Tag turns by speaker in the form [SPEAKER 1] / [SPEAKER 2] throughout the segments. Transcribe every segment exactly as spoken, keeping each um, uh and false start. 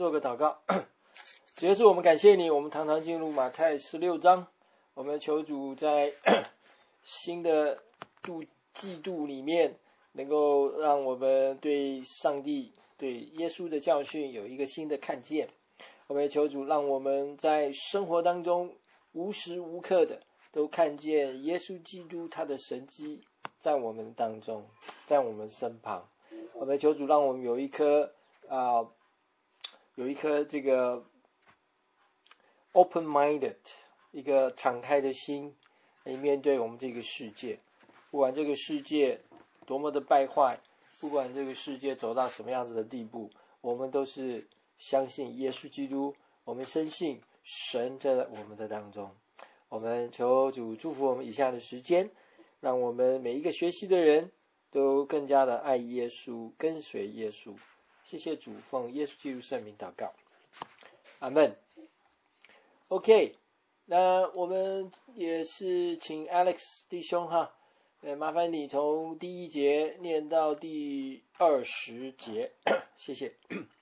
[SPEAKER 1] 做个祷告。主耶稣，我们感谢你，我们堂堂进入马太十六章，我们求主在新的度季度里面，能够让我们对上帝、对耶稣的教训有一个新的看见。我们求主让我们在生活当中无时无刻的都看见耶稣基督他的神迹在我们当中，在我们身旁。我们求主让我们有一颗啊、呃，有一颗这个 open-minded 一个敞开的心来面对我们这个世界。不管这个世界多么的败坏，不管这个世界走到什么样子的地步，我们都是相信耶稣基督，我们深信神在我们的当中。我们求主祝福我们以下的时间，让我们每一个学习的人都更加的爱耶稣，跟随耶稣。谢谢主，奉耶稣基督圣名祷告，阿们。 OK， 那我们也是请 Alex 弟兄哈，呃，麻烦你从第一节念到第二十节，谢谢。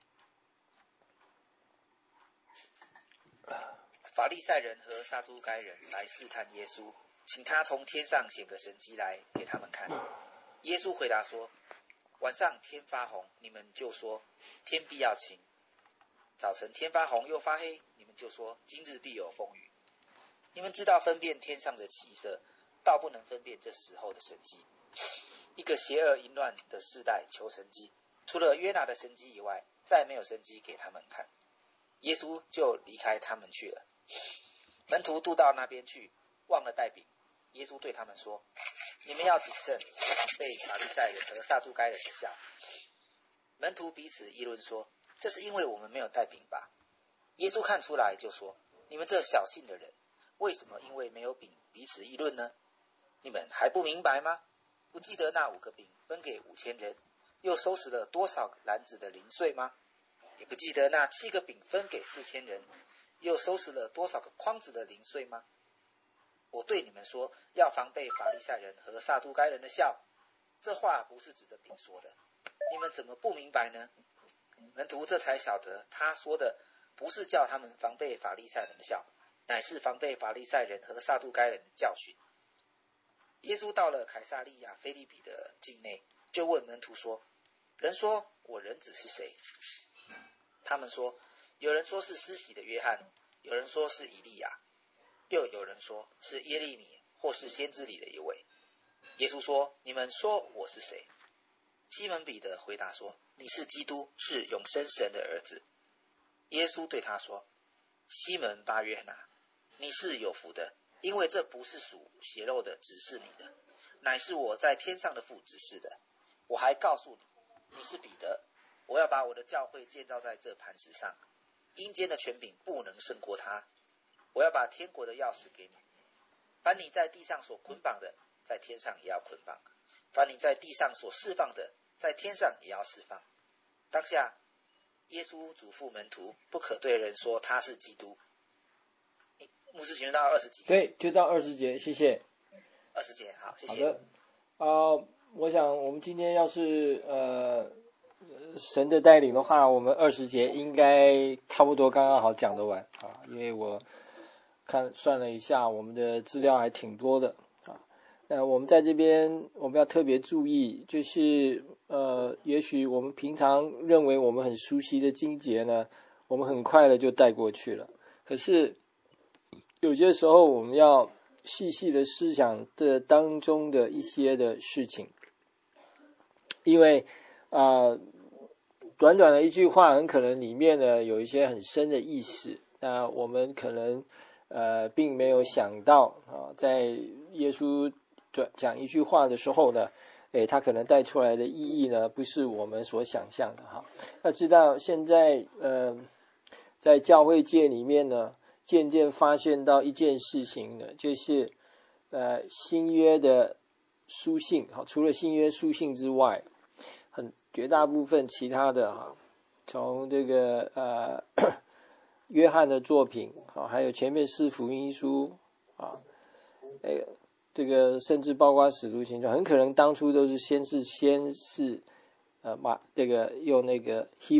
[SPEAKER 2] 法利赛人和撒都该人来试探耶稣，请他从天上显个神迹来给他们看。耶稣回答说：晚上天发红，你们就说天必要晴；早晨天发红又发黑，你们就说今日必有风雨。你们知道分辨天上的气色，倒不能分辨这时候的神迹。一个邪恶淫乱的世代求神迹，除了约拿的神迹以外，再没有神迹给他们看。耶稣就离开他们去了。门徒渡到那边去，忘了带饼。耶稣对他们说：你们要谨慎，被法利赛人和撒都该人的笑。门徒彼此议论说：这是因为我们没有带饼吧？耶稣看出来就说：你们这小信的人，为什么因为没有饼彼此议论呢？你们还不明白吗？不记得那五个饼分给五千人，又收拾了多少篮子的零碎吗？也不记得那七个饼分给四千人，又收拾了多少个筐子的零碎吗？我对你们说，要防备法利赛人和撒都该人的笑。这话不是指着饼说的，你们怎么不明白呢？门徒这才晓得，他说的不是叫他们防备法利赛人的笑，乃是防备法利赛人和撒都该人的教训。耶稣到了凯撒利亚腓立比的境内，就问门徒说：人说我人子是谁？他们说：有人说是施洗的约翰，有人说是以利亚，又有人说是耶利米或是先知里的一位。耶稣说：你们说我是谁？西门彼得回答说：你是基督，是永生神的儿子。耶稣对他说：西门巴约拿，你是有福的，因为这不是属血肉的指示你的，乃是我在天上的父指示的。我还告诉你，你是彼得，我要把我的教会建造在这磐石上，阴间的权柄不能胜过他。我要把天国的钥匙给你，凡你在地上所捆绑的，在天上也要捆绑；凡你在地上所释放的，在天上也要释放。当下耶稣嘱咐门徒，不可对人说他是基督。牧师，请问到二十几节？
[SPEAKER 1] 对，就到二十节，谢谢。
[SPEAKER 2] 二十节，好，谢谢。
[SPEAKER 1] 好的，啊、呃，我想我们今天要是呃神的带领的话，我们二十节应该差不多刚刚好讲得完啊，因为我看算了一下，我们的资料还挺多的啊。那我们在这边我们要特别注意，就是呃，也许我们平常认为我们很熟悉的经节呢，我们很快的就带过去了。可是有些时候我们要细细的思想这当中的一些的事情，因为啊、呃，短短的一句话，很可能里面呢有一些很深的意思。那我们可能呃并没有想到啊，在耶稣讲一句话的时候呢，诶，他可能带出来的意义呢，不是我们所想象的哈。要知道现在呃，在教会界里面呢，渐渐发现到一件事情呢，就是呃新约的书信，好，除了新约书信之外，很绝大部分其他的哈，从这个呃约翰的作品，好，还有前面四福音书啊，哎，这个甚至包括使徒行传，很可能当初都是先是先是呃马这个用那个 Hebrew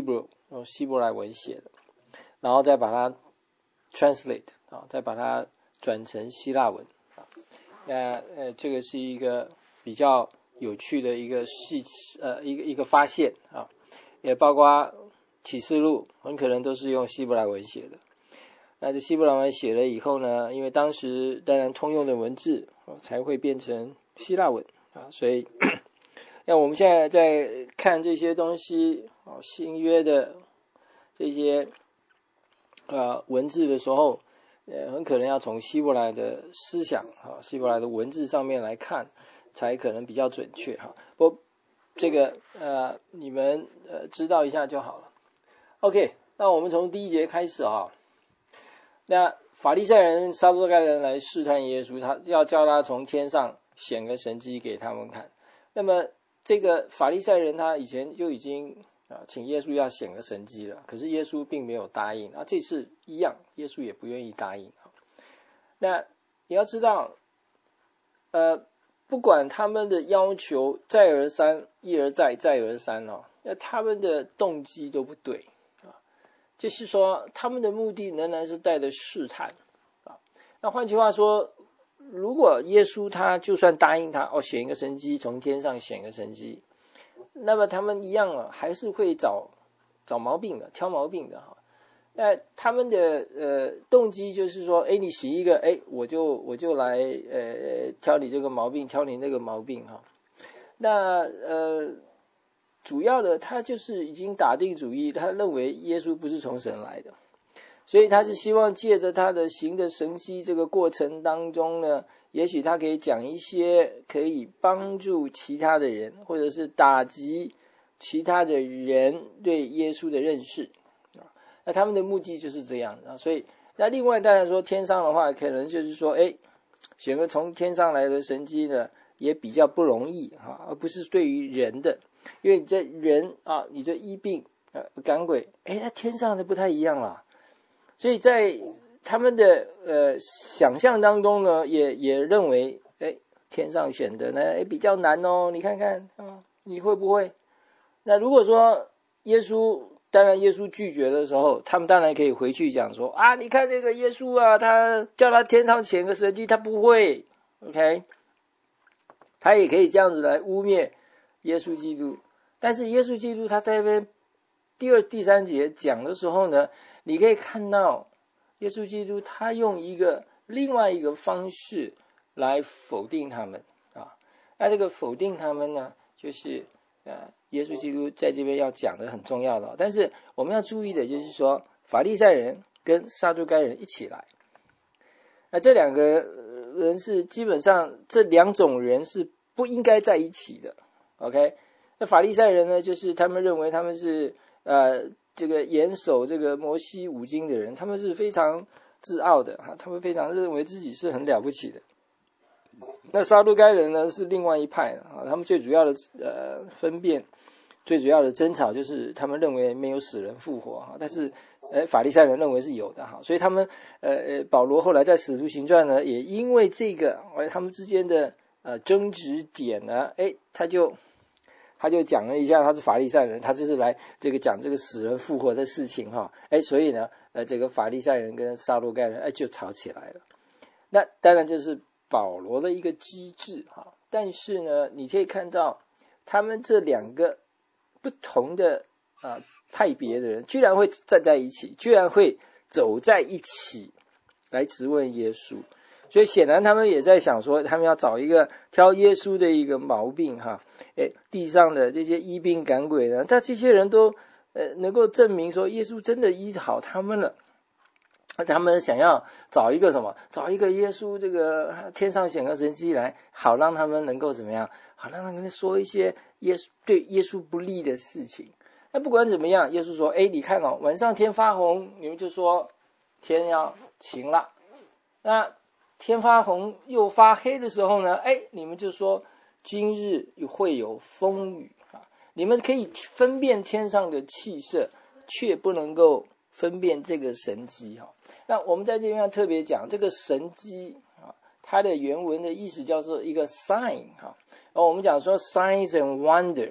[SPEAKER 1] 用希伯来文写的，然后再把它 translate 啊，再把它转成希腊文啊。那呃，这个是一个比较有趣的一个细呃一个一个发现啊，也包括启示录很可能都是用希伯来文写的。那这希伯来文写了以后呢，因为当时当然通用的文字、啊、才会变成希腊文啊，所以那我们现在在看这些东西啊，新约的这些呃文字的时候，呃很可能要从希伯来的思想啊，希伯来的文字上面来看，才可能比较准确哈。不过这个呃你们呃知道一下就好了。OK， 那我们从第一节开始啊。那法利赛人、撒都该人来试探耶稣，他要叫他从天上显个神迹给他们看。那么这个法利赛人他以前就已经啊请耶稣要显个神迹了，可是耶稣并没有答应啊，这次一样，耶稣也不愿意答应。那你要知道，呃，不管他们的要求再而三、一而再、再而三哦，那他们的动机都不对。就是说他们的目的仍然是带着试探啊。那换句话说，如果耶稣他就算答应他哦，显一个神迹，从天上显个神迹，那么他们一样啊，还是会找找毛病的，挑毛病的哈。那他们的呃动机就是说，哎，你洗一个，哎，我就我就来呃挑你这个毛病，挑你那个毛病哈。那呃。主要的他就是已经打定主意，他认为耶稣不是从神来的，所以他是希望借着他的行的神迹这个过程当中呢，也许他可以讲一些可以帮助其他的人，或者是打击其他的人对耶稣的认识。那他们的目的就是这样的。所以那另外当然说天上的话，可能就是说，哎，选个从天上来的神迹呢，也比较不容易哈，而不是对于人的。因为你这人啊，你这医病呃赶鬼，哎，他天上的不太一样了，所以在他们的呃想象当中呢，也也认为，哎，天上显的呢，哎比较难哦，你看看啊，你会不会？那如果说耶稣，当然耶稣拒绝的时候，他们当然可以回去讲说啊，你看这个耶稣啊，他叫他天上显个神迹，他不会 ，OK， 他也可以这样子来污蔑耶稣基督。但是耶稣基督他在那边第二第三节讲的时候呢，你可以看到耶稣基督他用一个另外一个方式来否定他们啊。那这个否定他们呢，就是呃耶稣基督在这边要讲的很重要的。但是我们要注意的就是说，法利赛人跟撒都该人一起来，那这两个人是基本上这两种人是不应该在一起的 ，OK。那法利赛人呢，就是他们认为他们是呃这个严守这个摩西五经的人，他们是非常自傲的哈，他们非常认为自己是很了不起的。那撒都该人呢是另外一派啊，他们最主要的呃分辨，最主要的争吵就是他们认为没有死人复活哈，但是呃法利赛人认为是有的哈，所以他们呃保罗后来在使徒行传呢，也因为这个而他们之间的呃争执点呢，哎他就。他就讲了一下他是法利赛人，他就是来这个讲这个死人复活的事情哈，哎，所以呢，呃，这个法利赛人跟撒都该人哎就吵起来了。那当然这是保罗的一个机制哈，但是呢，你可以看到他们这两个不同的啊派别的人，居然会站在一起，居然会走在一起来质问耶稣。所以显然他们也在想说，他们要找一个挑耶稣的一个毛病哈，诶，地上的这些医病赶鬼的，但这些人都呃能够证明说耶稣真的医好他们了，他们想要找一个什么，找一个耶稣这个天上显个神迹来，好让他们能够怎么样，好让他们说一些耶稣对耶稣不利的事情。那不管怎么样，耶稣说，诶，你看哦，晚上天发红，你们就说天要晴了，那天发红又发黑的时候呢，哎，你们就说今日会有风雨啊！你们可以分辨天上的气色，却不能够分辨这个神迹哈。那我们在这边要特别讲这个神迹啊，它的原文的意思叫做一个 sign 哈。而我们讲说 signs and wonder 哈，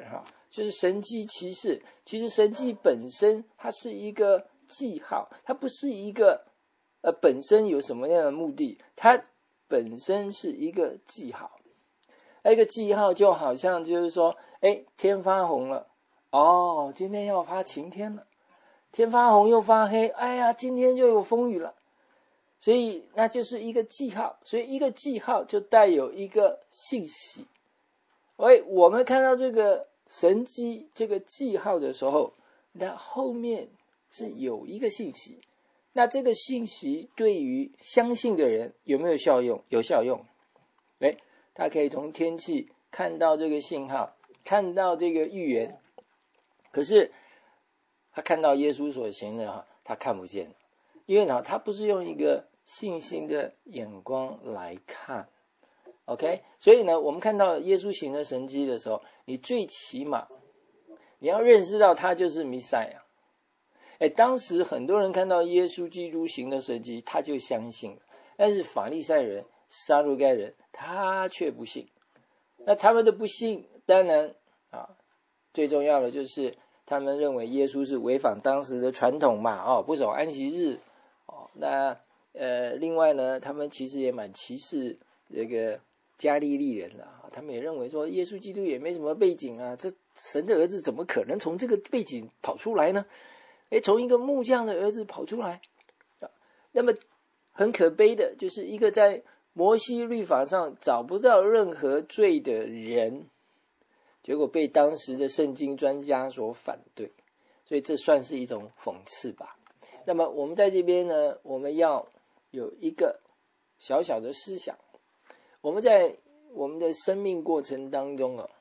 [SPEAKER 1] 就是神迹奇事。其实神迹本身它是一个记号，它不是一个呃本身有什么样的目的，它本身是一个记号。那个记号就好像就是说，哎，天发红了，哦，今天要发晴天了。天发红又发黑，哎呀，今天就有风雨了。所以那就是一个记号，所以一个记号就带有一个信息。喂，我们看到这个神迹这个记号的时候，那后面是有一个信息。那这个信息对于相信的人有没有效用？有效用。哎，他可以从天气看到这个信号，看到这个预言。可是他看到耶稣所行的，他看不见，因为呢，他不是用一个信心的眼光来看。OK， 所以呢，我们看到耶稣行的神迹的时候，你最起码你要认识到他就是弥赛亚。哎，当时很多人看到耶稣基督行的神迹，他就相信了，但是法利赛人、撒都该人，他却不信。那他们的不信，当然啊，最重要的就是他们认为耶稣是违反当时的传统嘛，哦，不守安息日，哦，那呃，另外呢，他们其实也蛮歧视这个加利利人的，他们也认为说耶稣基督也没什么背景啊，这神的儿子怎么可能从这个背景跑出来呢？诶，从一个木匠的儿子跑出来，那么很可悲的就是一个在摩西律法上找不到任何罪的人，结果被当时的圣经专家所反对，所以这算是一种讽刺吧。那么我们在这边呢，我们要有一个小小的思想，我们在我们的生命过程当中啊，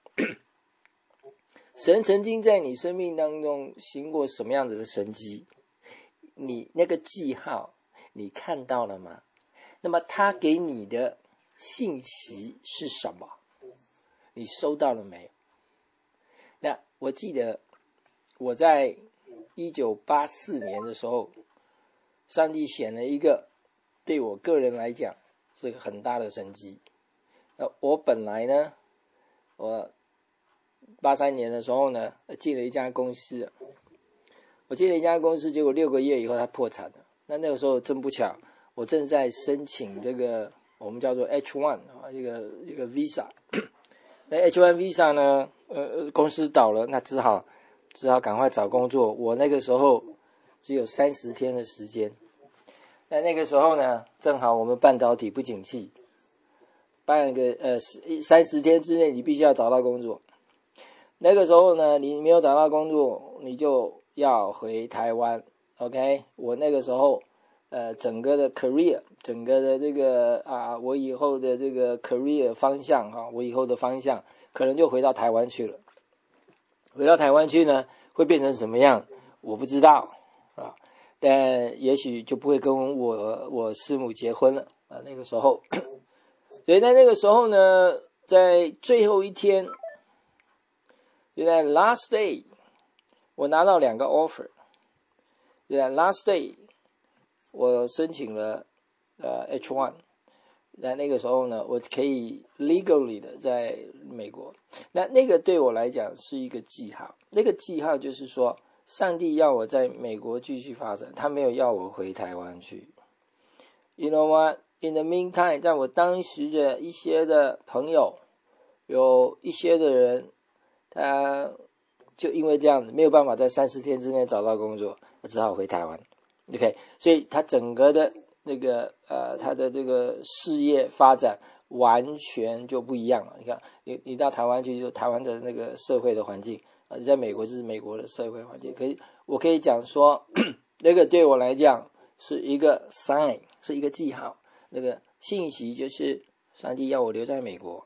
[SPEAKER 1] 神曾经在你生命当中行过什么样子的神迹？你那个记号你看到了吗？那么他给你的信息是什么？你收到了没有？那我记得我在一九八四年的时候，上帝显了一个对我个人来讲是个很大的神迹。那我本来呢，我八三年的时候呢，进了一家公司，我进了一家公司，结果六个月以后它破产了。那那个时候真不巧，我正在申请这个我们叫做 H 一 啊，这个这个 Visa。那 H 一 Visa 呢，呃，公司倒了，那只好只好赶快找工作。我那个时候只有三十天的时间。那那个时候呢，正好我们半导体不景气，半个呃三十天之内你必须要找到工作。那个时候呢，你没有找到工作，你就要回台湾。OK， 我那个时候呃整个的 career， 整个的这个啊，我以后的这个 career 方向哈、啊，我以后的方向可能就回到台湾去了。回到台湾去呢，会变成什么样？我不知道啊，但也许就不会跟我我师母结婚了啊。那个时候，所以在那个时候呢，在最后一天。就在 last day， 我拿到两个 offer。就在 last day， 我申请了呃 H 一。那那个时候呢，我可以 legally 的在美国。那那个对我来讲是一个记号。那个记号就是说，上帝要我在美国继续发展，他没有要我回台湾去。You know what? In the meantime， 在我当时的一些的朋友，有一些的人。他就因为这样子没有办法在三十天之内找到工作，他只好回台湾。OK， 所以他整个的那个呃他的这个事业发展完全就不一样了。你看，你你到台湾去，就台湾的那个社会的环境，呃，在美国就是美国的社会环境。可以，我可以讲说，那个对我来讲是一个 sign， 是一个记号，那个信息就是上帝要我留在美国。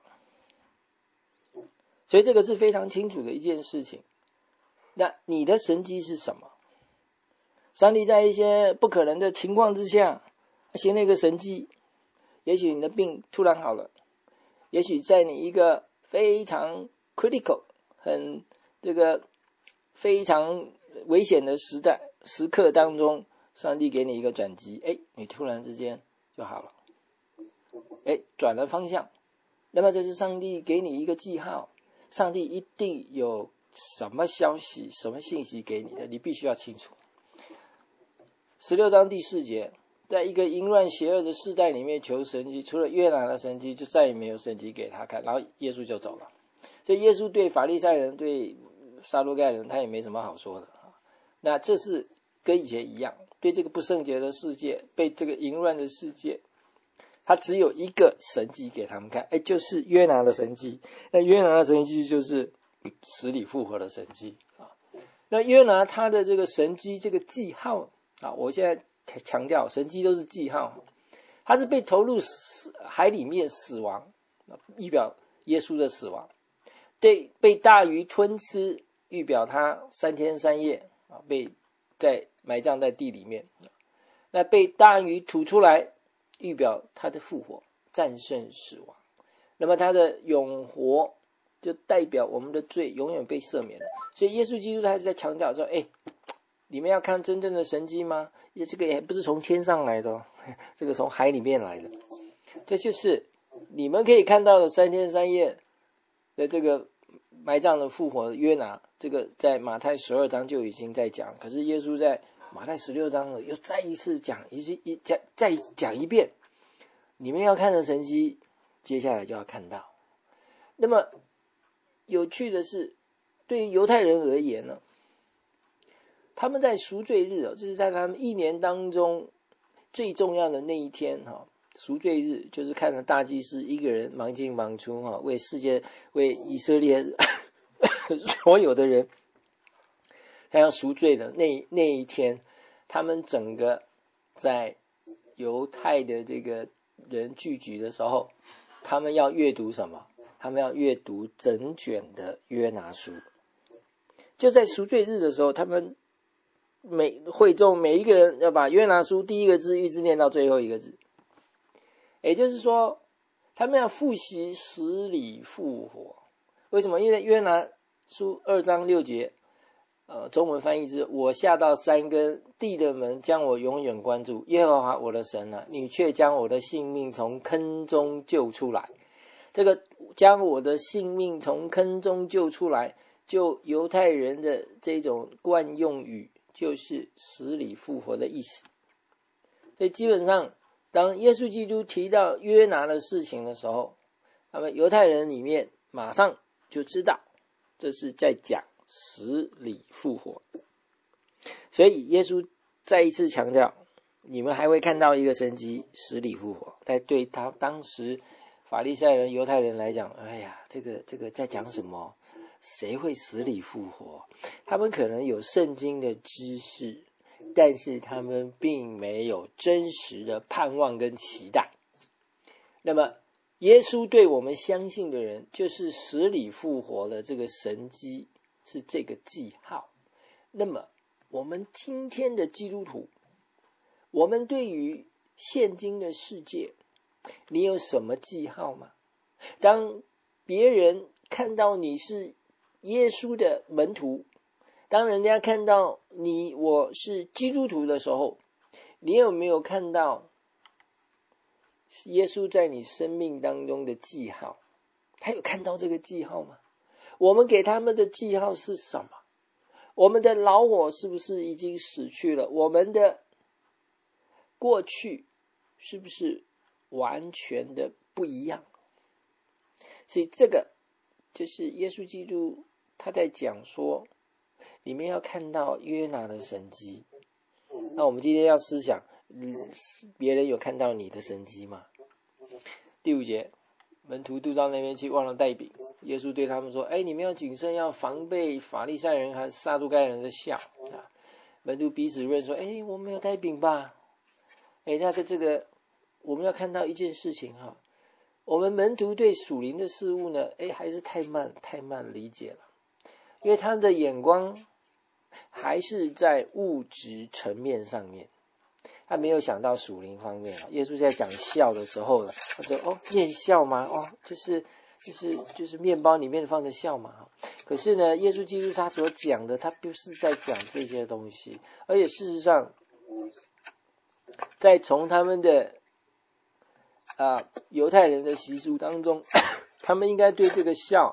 [SPEAKER 1] 所以这个是非常清楚的一件事情。那你的神迹是什么？上帝在一些不可能的情况之下行了一个神迹，也许你的病突然好了，也许在你一个非常 critical 很这个非常危险的时代时刻当中，上帝给你一个转机，哎，你突然之间就好了，哎，转了方向。那么这是上帝给你一个记号，上帝一定有什么消息、什么信息给你的，你必须要清楚。十六章第四节，在一个淫乱邪恶的世代里面求神迹，除了约拿的神迹，就再也没有神迹给他看，然后耶稣就走了。所以耶稣对法利赛人、对撒都该人，他也没什么好说的。那这是跟以前一样，对这个不圣洁的世界，被这个淫乱的世界，他只有一个神迹给他们看，哎，就是约拿的神迹。那约拿的神迹就是死里复活的神迹啊。那约拿他的这个神迹，这个记号啊，我现在强调，神迹都是记号。他是被投入海里面死亡，预表耶稣的死亡；对，被大鱼吞吃，预表他三天三夜啊，被在埋葬在地里面。那被大鱼吐出来，预表他的复活，战胜死亡。那么他的永活，就代表我们的罪永远被赦免了。所以耶稣基督他还是在强调说，哎，你们要看真正的神迹吗？也这个也不是从天上来的哦，这个从海里面来的。这就是你们可以看到的三天三夜的这个埋葬的复活的约拿，这个在马太十二章就已经在讲，可是耶稣在马太十六章了又再一次讲一一讲再讲一遍，你们要看的神迹，接下来就要看到。那么有趣的是，对于犹太人而言呢，他们在赎罪日，这是在他们一年当中最重要的那一天，赎罪日就是看着大祭司一个人忙进忙出，为世界为以色列所有的人他要赎罪的那那一天，他们整个在犹太的这个人聚集的时候，他们要阅读什么？他们要阅读整卷的约拿书。就在赎罪日的时候，他们每会众每一个人要把约拿书第一个字一直念到最后一个字，也就是说他们要复习死里复活。为什么？因为约拿书二章六节，呃，中文翻译是我下到山根地的门，将我永远关住，耶和华我的神啊，你却将我的性命从坑中救出来。这个将我的性命从坑中救出来，就犹太人的这种惯用语，就是死里复活的意思。所以基本上当耶稣基督提到约拿的事情的时候，他们犹太人里面马上就知道这是在讲死里复活。所以耶稣再一次强调，你们还会看到一个神迹，死里复活。在对他当时法利赛人犹太人来讲，哎呀，这个这个在讲什么？谁会死里复活？他们可能有圣经的知识，但是他们并没有真实的盼望跟期待。那么耶稣对我们相信的人，就是死里复活的这个神迹，是这个记号。那么我们今天的基督徒，我们对于现今的世界，你有什么记号吗？当别人看到你是耶稣的门徒，当人家看到你我是基督徒的时候，你有没有看到耶稣在你生命当中的记号？他有看到这个记号吗？我们给他们的记号是什么？我们的老我是不是已经死去了？我们的过去是不是完全的不一样？所以这个就是耶稣基督他在讲说，你们要看到约拿的神迹。那我们今天要思想，别人有看到你的神迹吗？第五节，门徒渡到那边去，忘了带饼。耶稣对他们说，哎，你们要谨慎，要防备法利赛人和撒都该人的笑。啊，门徒彼此论说，哎，我们没有带饼吧？哎，那个这个我们要看到一件事情哈，我们门徒对属灵的事物呢，哎，还是太慢太慢理解了，因为他们的眼光还是在物质层面上面，他没有想到属灵方面。耶稣在讲笑的时候，他说哦，面笑吗？哦，就是就是就是面包里面放的笑嘛。可是呢，耶稣基督他所讲的，他不是在讲这些东西，而且事实上，在从他们的啊犹太人的习俗当中，他们应该对这个笑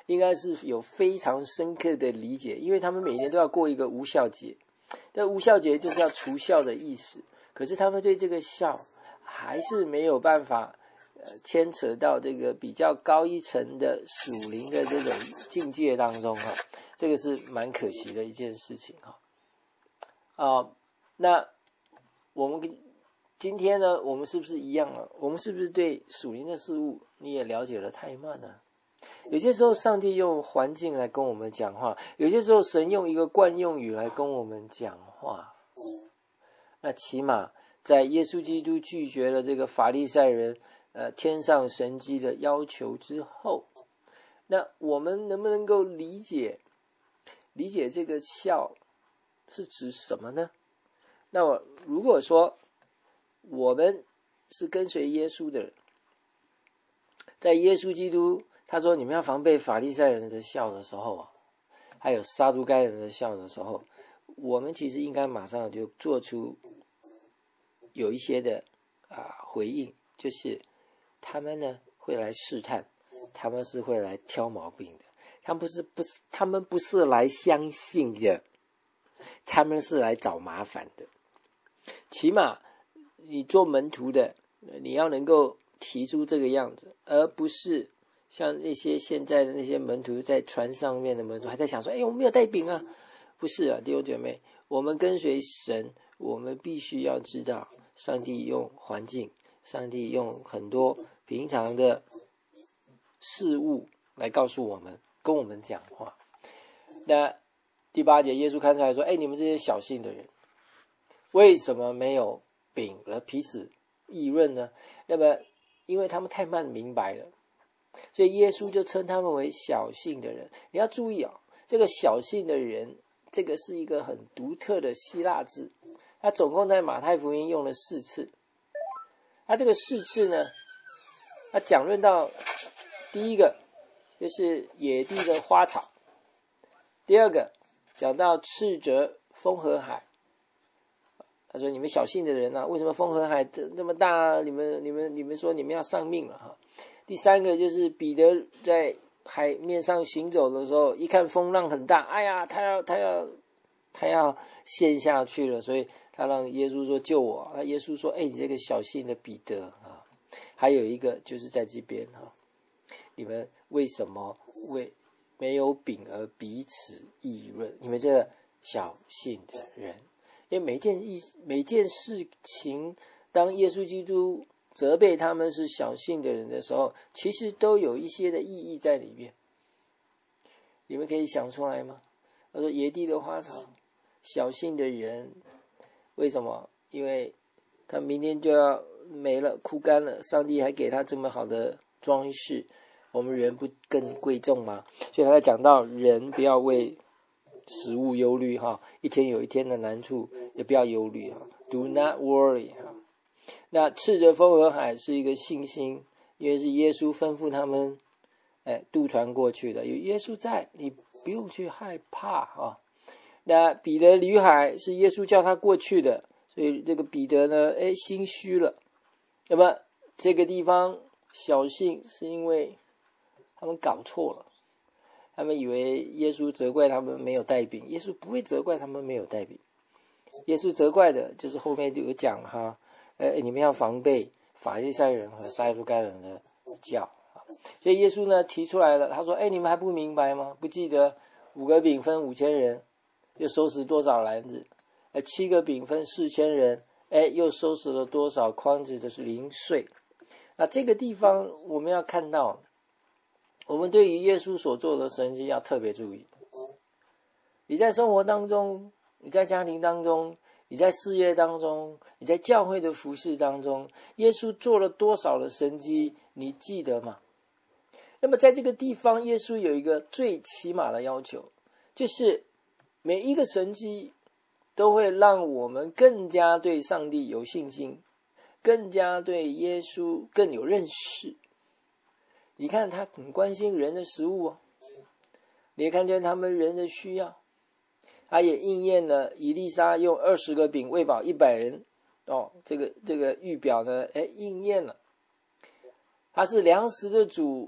[SPEAKER 1] 应该是有非常深刻的理解，因为他们每年都要过一个无酵节，但无酵节就是要除酵的意思，可是他们对这个酵还是没有办法呃牵扯到这个比较高一层的属灵的这种境界当中哈，这个是蛮可惜的一件事情哈。啊，那我们今天呢，我们是不是一样啊？我们是不是对属灵的事物你也了解得太慢了？有些时候上帝用环境来跟我们讲话，有些时候神用一个惯用语来跟我们讲话。那起码在耶稣基督拒绝了这个法利赛人呃天上神迹的要求之后，那我们能不能够理解理解这个酵是指什么呢？那我如果说我们是跟随耶稣的人，在耶稣基督他说你们要防备法利赛人的酵的时候啊，还有撒都该人的酵的时候，我们其实应该马上就做出有一些的啊回应，就是他们呢会来试探，他们是会来挑毛病的，他们不是不是他们不是来相信的，他们是来找麻烦的。起码你做门徒的，你要能够提出这个样子，而不是像那些现在的那些门徒在船上面的门徒还在想说，哎，我们没有带饼啊。不是啊，弟兄姐妹，我们跟随神，我们必须要知道上帝用环境，上帝用很多平常的事物来告诉我们，跟我们讲话。那第八节耶稣看出来说，哎，你们这些小信的人，为什么没有饼而彼此议论呢？那么因为他们太慢明白了，所以耶稣就称他们为小信的人。你要注意啊，这个小信的人，这个是一个很独特的希腊字，它总共在马太福音用了四次。它这个四次呢，它讲论到第一个就是野地的花草，第二个讲到斥责风和海，他说你们小信的人啊，为什么风和海那么大，你们你们你们说你们要丧命了哈。第三个就是彼得在海面上行走的时候，一看风浪很大，哎呀，他要他要他要陷下去了，所以他让耶稣说救我。那耶稣说，哎，你这个小信的彼得啊。还有一个就是在这边啊，你们为什么为没有饼而彼此议论？你们这个小信的人。因为每件意每件事情，当耶稣基督责备他们是小信的人的时候，其实都有一些的意义在里面。你们可以想出来吗？他说野地的花草，小信的人，为什么？因为他明天就要没了，枯干了，上帝还给他这么好的装饰，我们人不更贵重吗？所以他讲到人不要为食物忧虑哈，一天有一天的难处，也不要忧虑哈 ，Do not worry 哈。那斥责风和海是一个信心，因为是耶稣吩咐他们，哎，渡船过去的，有耶稣在，你不用去害怕哈。那彼得离海是耶稣叫他过去的，所以这个彼得呢，哎，心虚了。那么这个地方小信是因为他们搞错了。他们以为耶稣责怪他们没有带饼，耶稣不会责怪他们没有带饼，耶稣责怪的就是后面就有讲哈，呃，你们要防备法利赛人和撒都该人的教。所以耶稣呢提出来了，他说，哎，你们还不明白吗？不记得五个饼分五千人，又收拾多少篮子？呃，七个饼分四千人，哎，又收拾了多少筐子的零碎？那这个地方我们要看到，我们对于耶稣所做的神迹要特别注意。你在生活当中，你在家庭当中，你在事业当中，你在教会的服事当中，耶稣做了多少的神迹，你记得吗？那么在这个地方，耶稣有一个最起码的要求，就是每一个神迹都会让我们更加对上帝有信心，更加对耶稣更有认识。你看他很关心人的食物哦，你也看见他们人的需要，他也应验了以利沙用二十个饼喂饱一百人哦，这个这个预表呢，哎，应验了。他是粮食的主，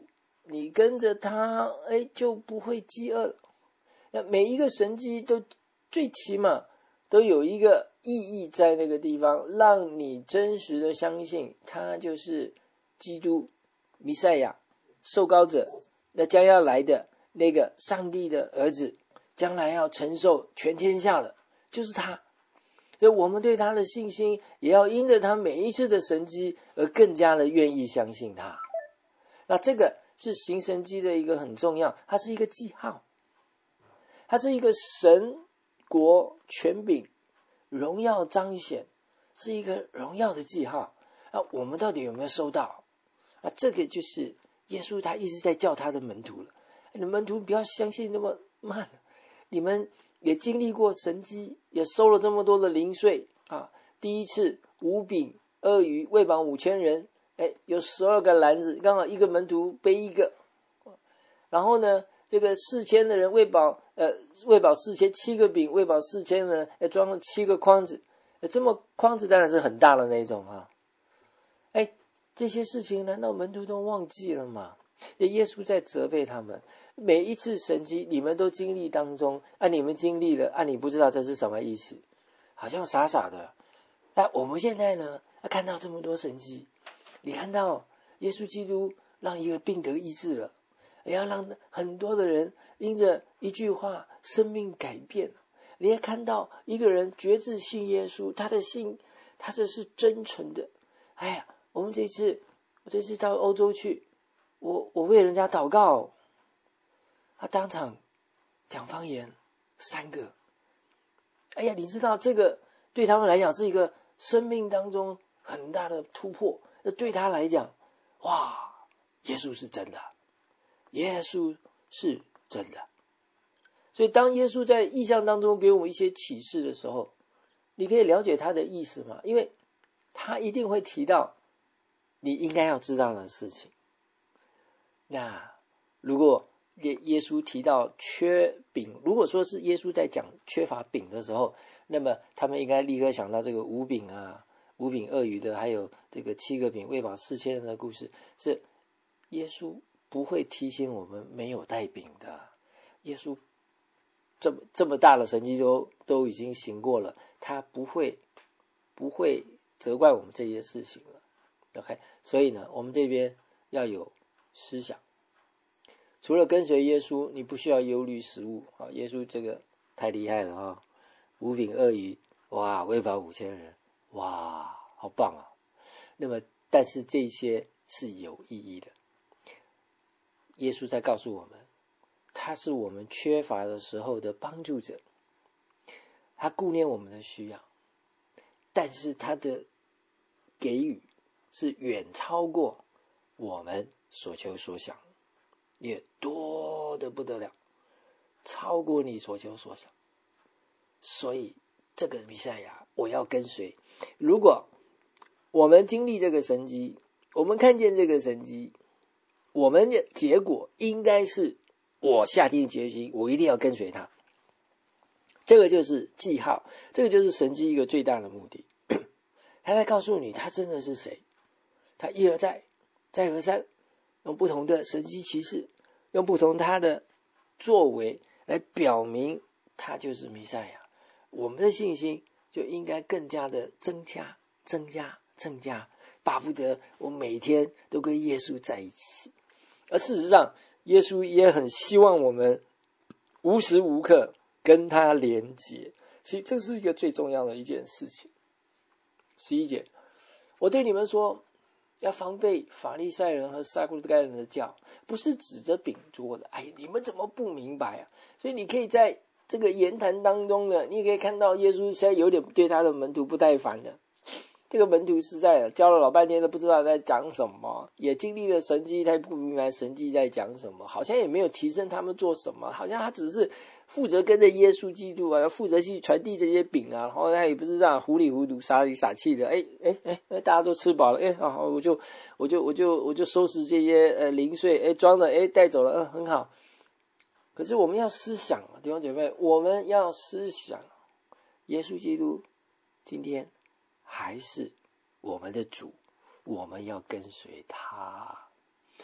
[SPEAKER 1] 你跟着他，哎，就不会饥饿了。那每一个神迹都最起码都有一个意义在那个地方，让你真实的相信他就是基督弥赛亚受膏者，那将要来的那个上帝的儿子，将来要承受全天下的就是他。所以我们对他的信心也要因着他每一次的神迹而更加的愿意相信他。那这个是行神迹的一个很重要，它是一个记号，它是一个神国权柄荣耀彰显，是一个荣耀的记号。那我们到底有没有收到？啊，这个就是耶稣他一直在叫他的门徒了。你门徒不要相信那么慢，你们也经历过神迹，也收了这么多的零碎啊！第一次五饼二鱼喂饱五千人，哎，有十二个篮子，刚好一个门徒背一个。然后呢，这个四千的人喂饱，呃，喂饱四千，七个饼喂饱四千的人，哎，装了七个筐子，这么筐子当然是很大的那种啊。哎，这些事情难道门徒都忘记了吗？耶稣在责备他们，每一次神迹你们都经历当中，啊，你们经历了，啊，你不知道这是什么意思，好像傻傻的。那我们现在呢，看到这么多神迹，你看到耶稣基督让一个病得医治了，也要让很多的人因着一句话生命改变。你也看到一个人决志信耶稣，他的信他这是真诚的。哎呀，我们这次我这次到欧洲去，我我为人家祷告，他当场讲方言三个。哎呀，你知道这个对他们来讲是一个生命当中很大的突破。那对他来讲，哇，耶稣是真的，耶稣是真的。所以当耶稣在异象当中给我们一些启示的时候，你可以了解他的意思吗？因为他一定会提到你应该要知道的事情。那如果耶耶稣提到缺饼，如果说是耶稣在讲缺乏饼的时候，那么他们应该立刻想到这个五饼啊，五饼二鱼的，还有这个七个饼喂饱四千人的故事。是耶稣不会提醒我们没有带饼的。耶稣这么这么大的神迹都都已经行过了，他不会不会责怪我们这些事情了。OK， 所以呢，我们这边要有思想。除了跟随耶稣，你不需要忧虑食物啊！耶稣这个太厉害了啊！五饼二鱼，哇，喂饱五千人，哇，好棒啊！那么，但是这些是有意义的。耶稣在告诉我们，他是我们缺乏的时候的帮助者，他顾念我们的需要，但是他的给予是远超过我们所求所想，也多得不得了，超过你所求所想。所以这个弥赛亚我要跟随。如果我们经历这个神迹，我们看见这个神迹，我们的结果应该是我下定决心，我一定要跟随他。这个就是记号，这个就是神迹一个最大的目的。他在告诉你他真的是谁，他一而再再而三用不同的神迹奇事，用不同他的作为来表明他就是弥赛亚。我们的信心就应该更加的增加增加增加，巴不得我每天都跟耶稣在一起。而事实上耶稣也很希望我们无时无刻跟他连结，所以这是一个最重要的一件事情。十一节，我对你们说，要防备法利赛人和撒都该人的教，不是指着饼桌的。哎，你们怎么不明白啊？所以你可以在这个言谈当中呢，你可以看到耶稣现在有点对他的门徒不耐烦的。这个门徒实在的教了老半天都不知道在讲什么，也经历了神迹，他也不明白神迹在讲什么，好像也没有提升他们做什么，好像他只是负责跟着耶稣基督啊，负责去传递这些饼啊，然后他也不是这样糊里糊涂傻里傻气的。哎哎哎，大家都吃饱了，哎啊，我就我就我就我就收拾这些呃零碎，哎装的，哎带走了，嗯很好。可是我们要思想，弟兄姐妹，我们要思想，耶稣基督今天还是我们的主，我们要跟随他。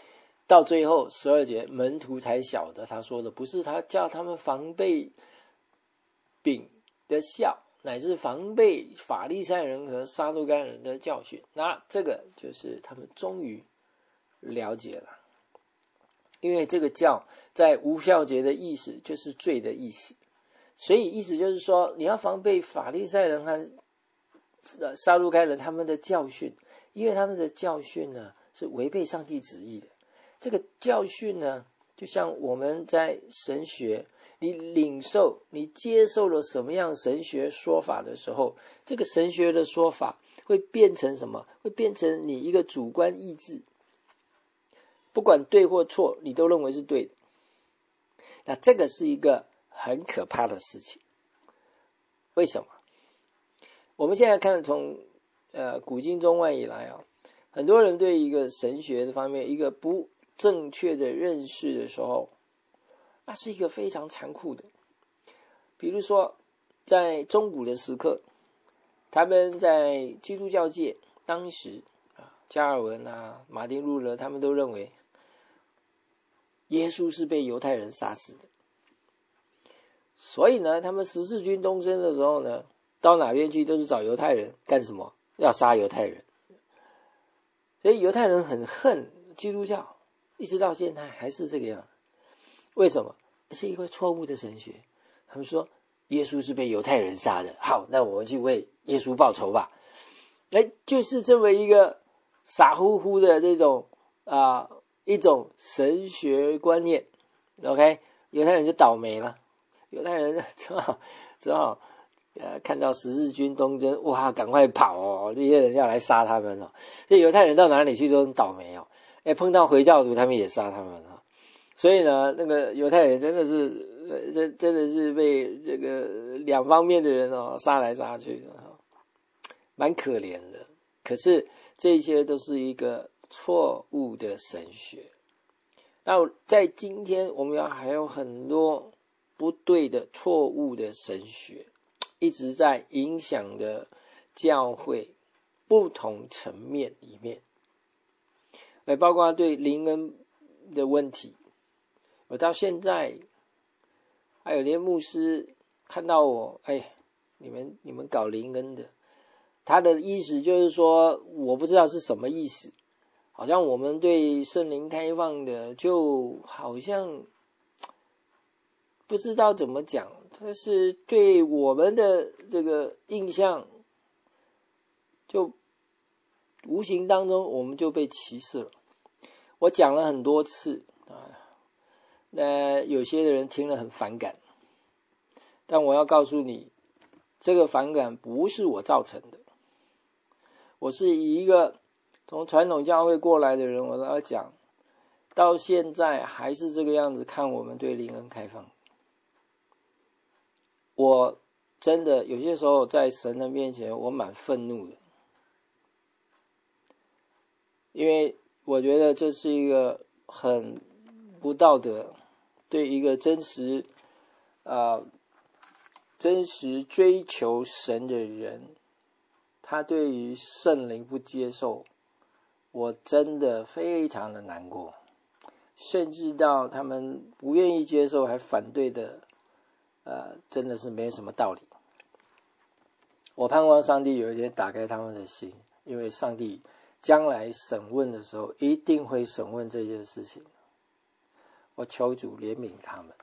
[SPEAKER 1] 到最后十二节，门徒才晓得他说的不是他叫他们防备饼的酵，乃是防备法利赛人和撒都该人的教训。那这个就是他们终于了解了，因为这个教在无酵节的意思就是罪的意思，所以意思就是说你要防备法利赛人和撒都该人他们的教训，因为他们的教训呢是违背上帝旨意的。这个教训呢，就像我们在神学，你领受你接受了什么样神学说法的时候，这个神学的说法会变成什么？会变成你一个主观意志，不管对或错，你都认为是对的。那这个是一个很可怕的事情。为什么？我们现在看从呃古今中外以来啊，很多人对一个神学的方面一个不正确的认识的时候，那是一个非常残酷的。比如说在中古的时刻，他们在基督教界当时啊，加尔文啊、马丁路德他们都认为耶稣是被犹太人杀死的，所以呢他们十字军东征的时候呢，到哪边去都是找犹太人干什么？要杀犹太人。所以犹太人很恨基督教，一直到现在还是这个样子。为什么？是一个错误的神学。他们说耶稣是被犹太人杀的，好，那我们去为耶稣报仇吧。哎，就是这么一个傻乎乎的这种啊、呃、一种神学观念。OK， 犹太人就倒霉了，犹太人只好只好呃看到十字军东征，哇，赶快跑哦，这些人要来杀他们哦。这犹太人到哪里去都很倒霉哦。哎，碰到回教徒他们也杀他们哦。所以呢，那个犹太人真的是真真的是被这个两方面的人哦杀来杀去的，蛮可怜的。可是这些都是一个错误的神学。那在今天我们要还有很多不对的错误的神学，一直在影响的教会不同层面里面，也包括对灵恩的问题。我到现在还有些牧师看到我，哎，你们你们搞灵恩的，他的意思就是说，我不知道是什么意思，好像我们对圣灵开放的，就好像不知道怎么讲，但是对我们的这个印象，就无形当中我们就被歧视了。我讲了很多次啊。那有些人听了很反感，但我要告诉你，这个反感不是我造成的。我是以一个从传统教会过来的人，我要讲，到现在还是这个样子看我们对灵恩开放。我真的有些时候在神的面前，我蛮愤怒的，因为我觉得这是一个很不道德。对一个真实啊、呃、真实追求神的人，他对于圣灵不接受，我真的非常的难过，甚至到他们不愿意接受还反对的呃，真的是没有什么道理。我盼望上帝有一天打开他们的心，因为上帝将来审问的时候一定会审问这件事情。我求主怜悯他们。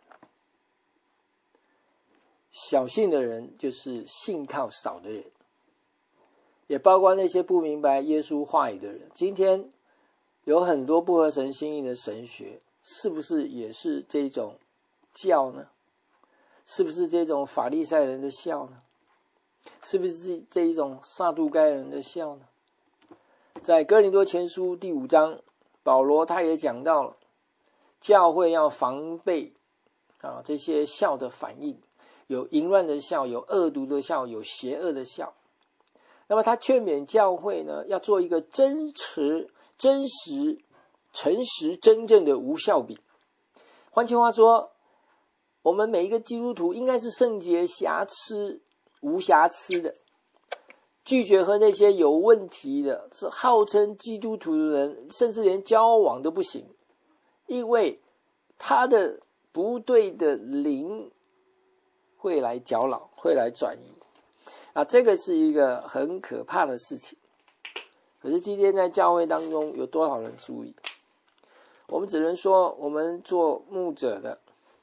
[SPEAKER 1] 小信的人就是信靠少的人，也包括那些不明白耶稣话语的人。今天有很多不合神心意的神学，是不是也是这种教呢？是不是这种法利赛人的教呢？是不是这一种撒都该人的教呢？在哥林多前书第五章，保罗他也讲到了教会要防备啊这些酵的反应，有淫乱的酵，有恶毒的酵，有邪恶的酵。那么他劝勉教会呢，要做一个真实、真实、诚实、真正的无酵饼。换句话说，我们每一个基督徒应该是圣洁、瑕疵、无瑕疵的，拒绝和那些有问题的，是号称基督徒的人，甚至连交往都不行。 因为他的不对的灵会来搅扰，会来转移啊，这个是一个很可怕的事情。可是今天在教会当中有多少人注意？我们只能说，我们做牧者的，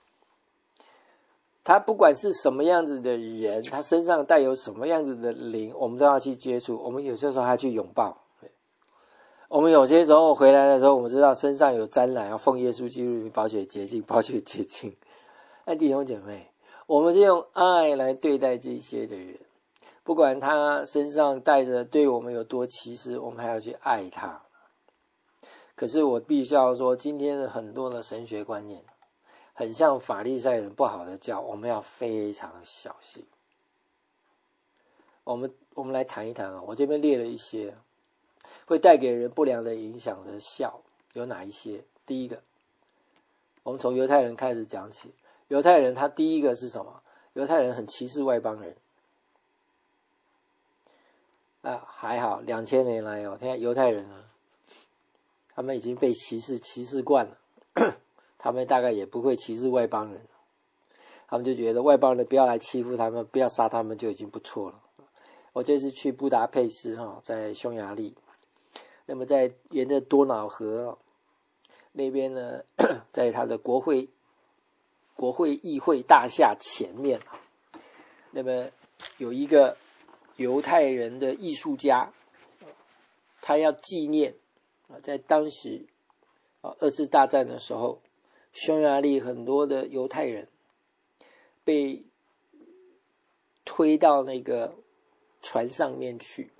[SPEAKER 1] 他不管是什么样子的人，他身上带有什么样子的灵，我们都要去接触。我们有些时候还去拥抱。我们有些时候回来的时候，我们知道身上有沾染，要奉耶稣基督的宝血洁净，宝血洁净。那弟兄姐妹，我们是用爱来对待这些的人，不管他身上带着对我们有多歧视，我们还要去爱他。可是我必须要说，今天的很多的神学观念很像法利赛人不好的教，我们要非常小心。我们我们来谈一谈啊，我这边列了一些会带给人不良的影响的笑，有哪一些？第一个，我们从犹太人开始讲起。犹太人他第一个是什么？犹太人很歧视外邦人啊，还好两千年来哦，现在犹太人啊，他们已经被歧视歧视惯了，他们大概也不会歧视外邦人，他们就觉得外邦人不要来欺负他们，不要杀他们就已经不错了。我这次去布达佩斯哈，在匈牙利，那么在沿着多瑙河那边呢，在他的国会国会议会大厦前面，那么有一个犹太人的艺术家，他要纪念在当时二次大战的时候，匈牙利很多的犹太人被推到那个船上面去，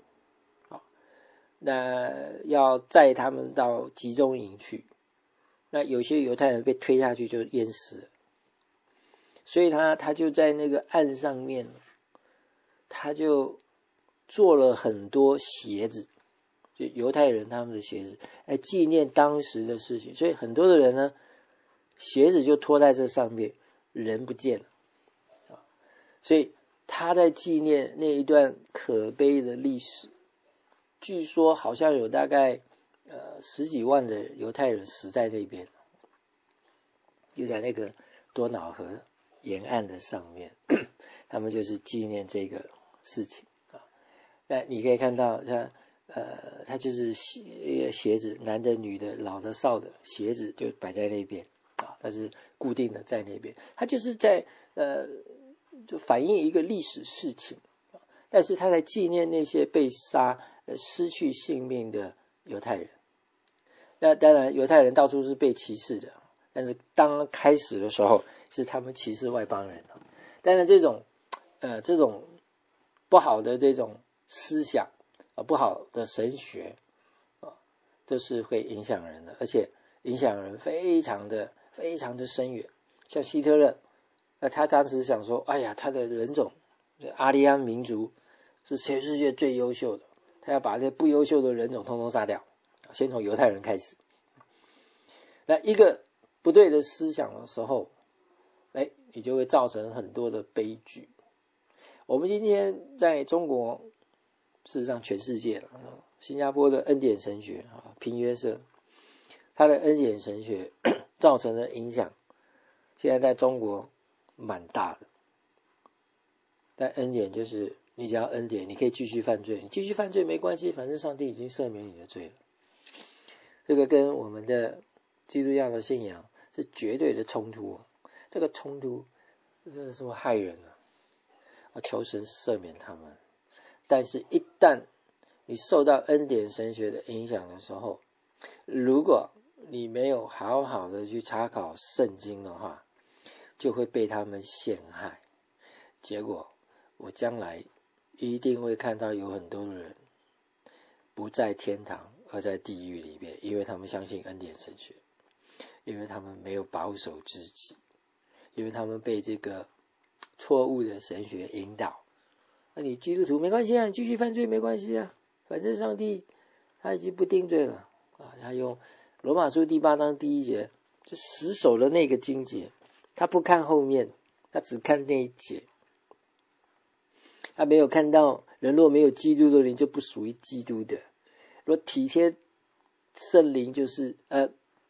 [SPEAKER 1] 那要载他们到集中营去，那有些犹太人被推下去就淹死了，所以他他就在那个岸上面，他就做了很多鞋子，就犹太人他们的鞋子，来纪念当时的事情。所以很多的人呢，鞋子就拖在这上面，人不见了，所以他在纪念那一段可悲的历史。据说好像有大概呃十几万的犹太人死在那边，就在那个多瑙河沿岸的上面，他们就是纪念这个事情啊。那你可以看到他呃，他就是鞋鞋子，男的、女的、老的、少的，鞋子就摆在那边啊，它是固定的在那边，他就是在呃就反映一个历史事情，但是他在纪念那些被杀、呃、失去性命的犹太人。那当然，犹太人到处是被歧视的，但是当开始的时候是他们歧视外邦人。当然，这种呃这种不好的这种思想啊、呃，不好的神学啊，都是会影响人的，而且影响人非常的非常的深远。像希特勒，那他当时想说，哎呀，他的人种阿利安民族是全世界最优秀的，他要把这不优秀的人种统统杀掉，先从犹太人开始。那一个不对的思想的时候，哎，你就会造成很多的悲剧。我们今天在中国，事实上全世界了，新加坡的恩典神学啊，平约瑟，他的恩典神学造成的影响，现在在中国蛮大的。但恩典就是你只要恩典，你可以继续犯罪，你继续犯罪没关系，反正上帝已经赦免你的罪了。这个跟我们的基督教的信仰是绝对的冲突、啊，这个冲突真的是会害人啊！求神赦免他们，但是一旦你受到恩典神学的影响的时候，如果你没有好好的去查考圣经的话，就会被他们陷害，结果我将来一定会看到有很多人不在天堂而在地狱里面，因为他们相信恩典神学，因为他们没有保守自己，因为他们被这个错误的神学引导。那你基督徒没关系啊，你继续犯罪没关系啊，反正上帝他已经不定罪了啊。他用罗马书第八章第一节就死守了那个经节，他不看后面，他只看那一节，他没有看到人若没有基督的灵就不属于基督的。若体贴圣灵就是呃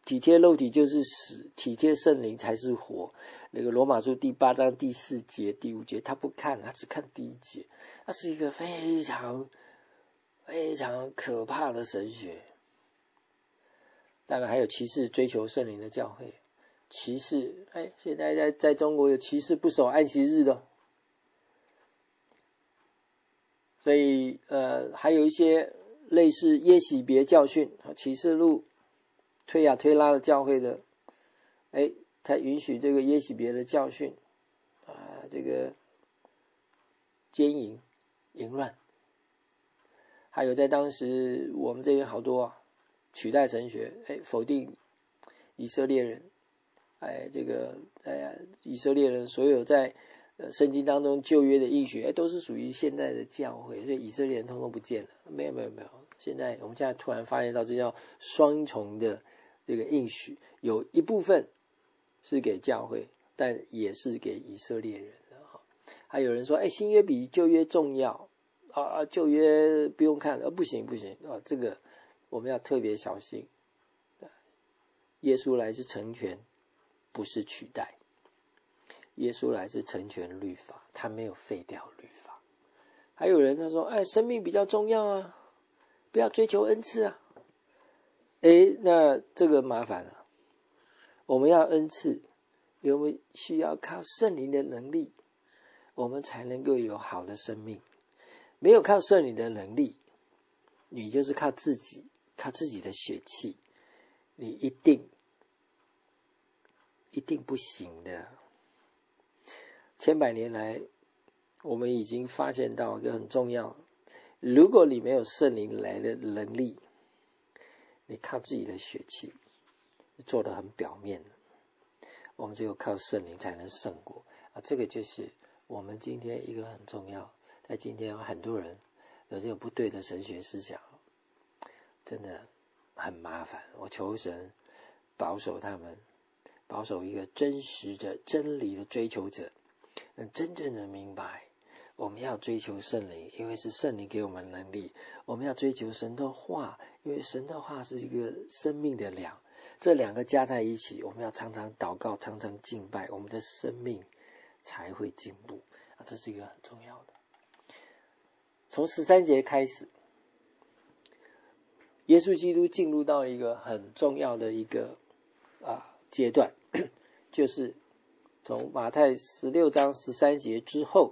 [SPEAKER 1] 体贴肉体就是死，体贴圣灵才是活。那个罗马书第八章第四节、第五节，他不看，他只看第一节。他是一个非常非常可怕的神学。当然还有歧视追求圣灵的教会，歧视，哎，现在在在中国有歧视不守安息日的。所以呃，还有一些类似耶洗别教训、启示录、推亚推拉的教会的，哎，才允许这个耶洗别的教训啊，这个奸淫、淫乱。还有在当时我们这边好多啊，取代神学，哎，否定以色列人，哎，这个哎呀，以色列人所有在呃圣经当中旧约的应许，哎，都是属于现在的教会，所以以色列人通通不见了。没有没有没有，现在我们现在突然发现到这叫双重的这个应许，有一部分是给教会，但也是给以色列人的。还有人说，哎，新约比旧约重要啊，旧约不用看，啊，不行不行啊，这个我们要特别小心。耶稣来是成全，不是取代。耶稣来是成全律法，他没有废掉律法。还有人他说，哎，生命比较重要啊，不要追求恩赐啊。哎，那这个麻烦了。我们要恩赐，我们需要靠圣灵的能力，我们才能够有好的生命。没有靠圣灵的能力，你就是靠自己，靠自己的血气，你一定一定不行的。千百年来，我们已经发现到一个很重要，如果你没有圣灵来的能力，你靠自己的血气做得很表面的，我们只有靠圣灵才能胜过啊！这个就是我们今天一个很重要，在今天有很多人有这种不对的神学思想，真的很麻烦。我求神保守他们，保守一个真实的真理的追求者，能真正的明白我们要追求圣灵，因为是圣灵给我们能力。我们要追求神的话，因为神的话是一个生命的粮。这两个加在一起，我们要常常祷告，常常敬拜，我们的生命才会进步啊！这是一个很重要的。从十三节开始，耶稣基督进入到一个很重要的一个啊阶段，就是从马太十六章十三节之后，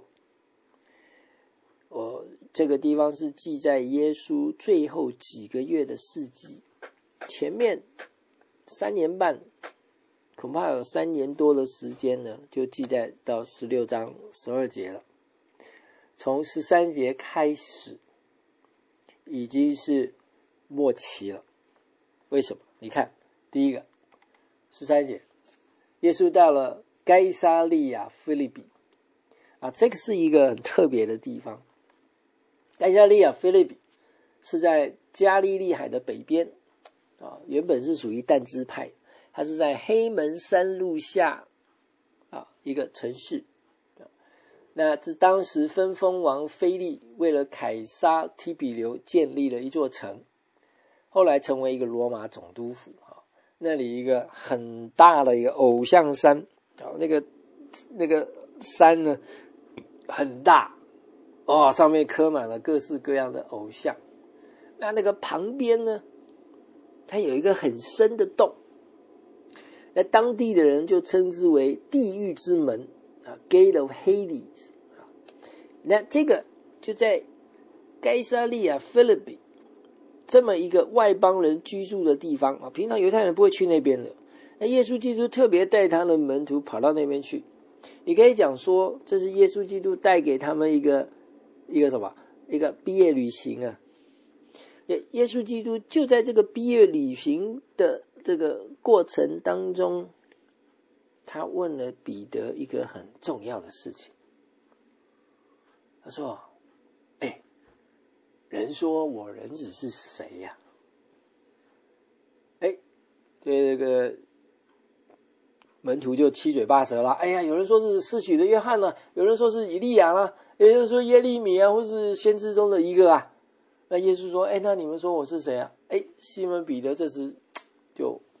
[SPEAKER 1] 我这个地方是记在耶稣最后几个月的事迹，前面三年半，恐怕有三年多的时间呢，就记载到十六章十二节了。从十三节开始，已经是末期了。为什么？你看，第一个十三节，耶稣到了该撒利亚腓立比啊，这个是一个很特别的地方。该撒利亚腓立比是在加利利海的北边啊，原本是属于但支派，它是在黑门山路下啊一个城市。那是当时分封王腓力为了凯撒提比留建立了一座城，后来成为一个罗马总督府啊。那里一个很大的一个偶像山啊，那个那个山呢很大哦，上面刻满了各式各样的偶像。那那个旁边呢，它有一个很深的洞，那当地的人就称之为地狱之门啊 ，Gate of Hades。那这个就在该撒利亚腓立比这么一个外邦人居住的地方啊，平常犹太人不会去那边的。那耶稣基督特别带他的门徒跑到那边去，你可以讲说，这是耶稣基督带给他们一个一个什么？一个毕业旅行啊。耶稣基督就在这个毕业旅行的这个过程当中，他问了彼得一个很重要的事情。他说：“哎，人说我人子是谁呀、啊？”哎，这个门徒就七嘴八舌了。哎呀，有人说是施洗的约翰啊，有人说是以利亚啊，有人说耶利米啊，或是先知中的一个啊。那耶稣说：“哎，那你们说我是谁啊？”哎，西门彼得这时就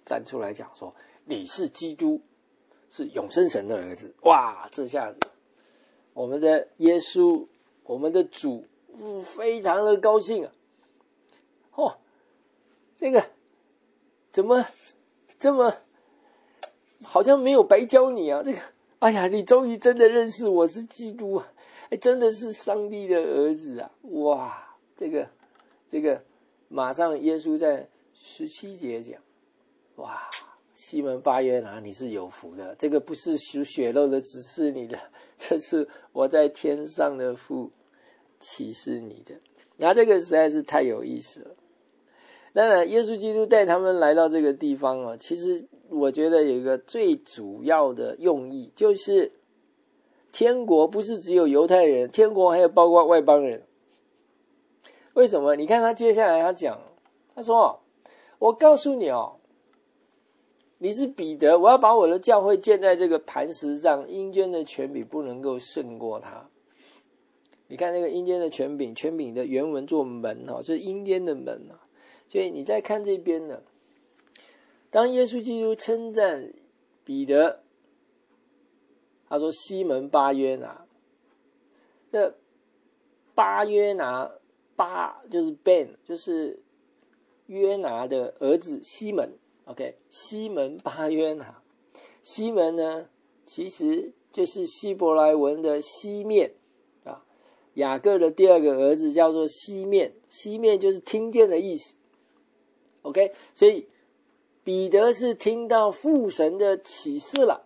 [SPEAKER 1] 站出来讲说你是基督，是永生神的儿子。哇，这下子我们的耶稣，我们的主非常的高兴啊！哦，这个怎么这么好像没有白教你啊？这个，哎呀，你终于真的认识我是基督啊！哎，真的是上帝的儿子啊！哇，这个这个，马上耶稣在十七节讲，哇，西门巴约拿，你是有福的，这个不是属血肉的指示你的，这是我在天上的父启示你的。那这个实在是太有意思了。当然，耶稣基督带他们来到这个地方啊，其实我觉得有一个最主要的用意，就是天国不是只有犹太人，天国还有包括外邦人。为什么？你看他接下来他讲，他说：“我告诉你哦，你是彼得，我要把我的教会建在这个磐石上，阴间的权柄不能够胜过他。”你看那个阴间的权柄，权柄的原文做门哦，是阴间的门啊。所以你再看这边呢，当耶稣基督称赞彼得，他说西门巴约拿，这巴约拿，巴就是 Ben， 就是约拿的儿子西门 ，OK， 西门巴约拿，西门呢其实就是希伯来文的西面啊，雅各的第二个儿子叫做西面，西面就是听见的意思。OK， 所以彼得是听到父神的启示了，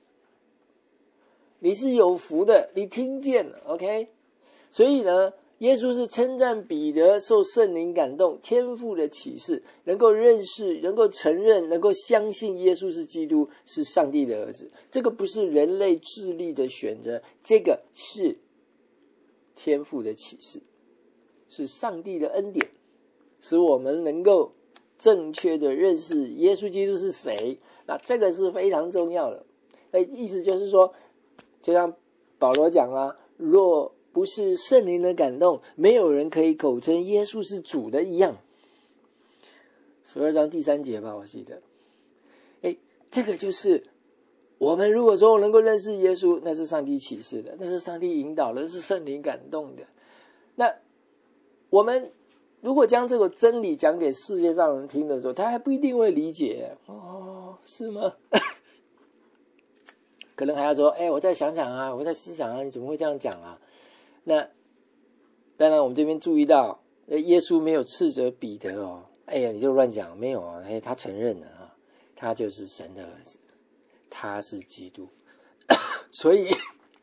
[SPEAKER 1] 你是有福的，你听见了 OK， 所以呢，耶稣是称赞彼得受圣灵感动，天父的启示，能够认识，能够承认，能够相信耶稣是基督，是上帝的儿子。这个不是人类智力的选择，这个是天父的启示，是上帝的恩典，使我们能够正确的认识耶稣基督是谁。那这个是非常重要的。意思就是说，就像保罗讲啊，若不是圣灵的感动，没有人可以口称耶稣是主的一样。十二章第三节吧，我记得。诶，这个就是我们如果说能够认识耶稣，那是上帝启示的，那是上帝引导的，那是圣灵感动的。那我们如果将这个真理讲给世界上人听的时候，他还不一定会理解。哦，是吗？可能还要说，哎，我再想想啊，我再思想啊，你怎么会这样讲啊？那当然我们这边注意到，耶稣没有斥责彼得哦，哎呀，你就乱讲，没有啊，哎，他承认了啊，他就是神的儿子，他是基督。所以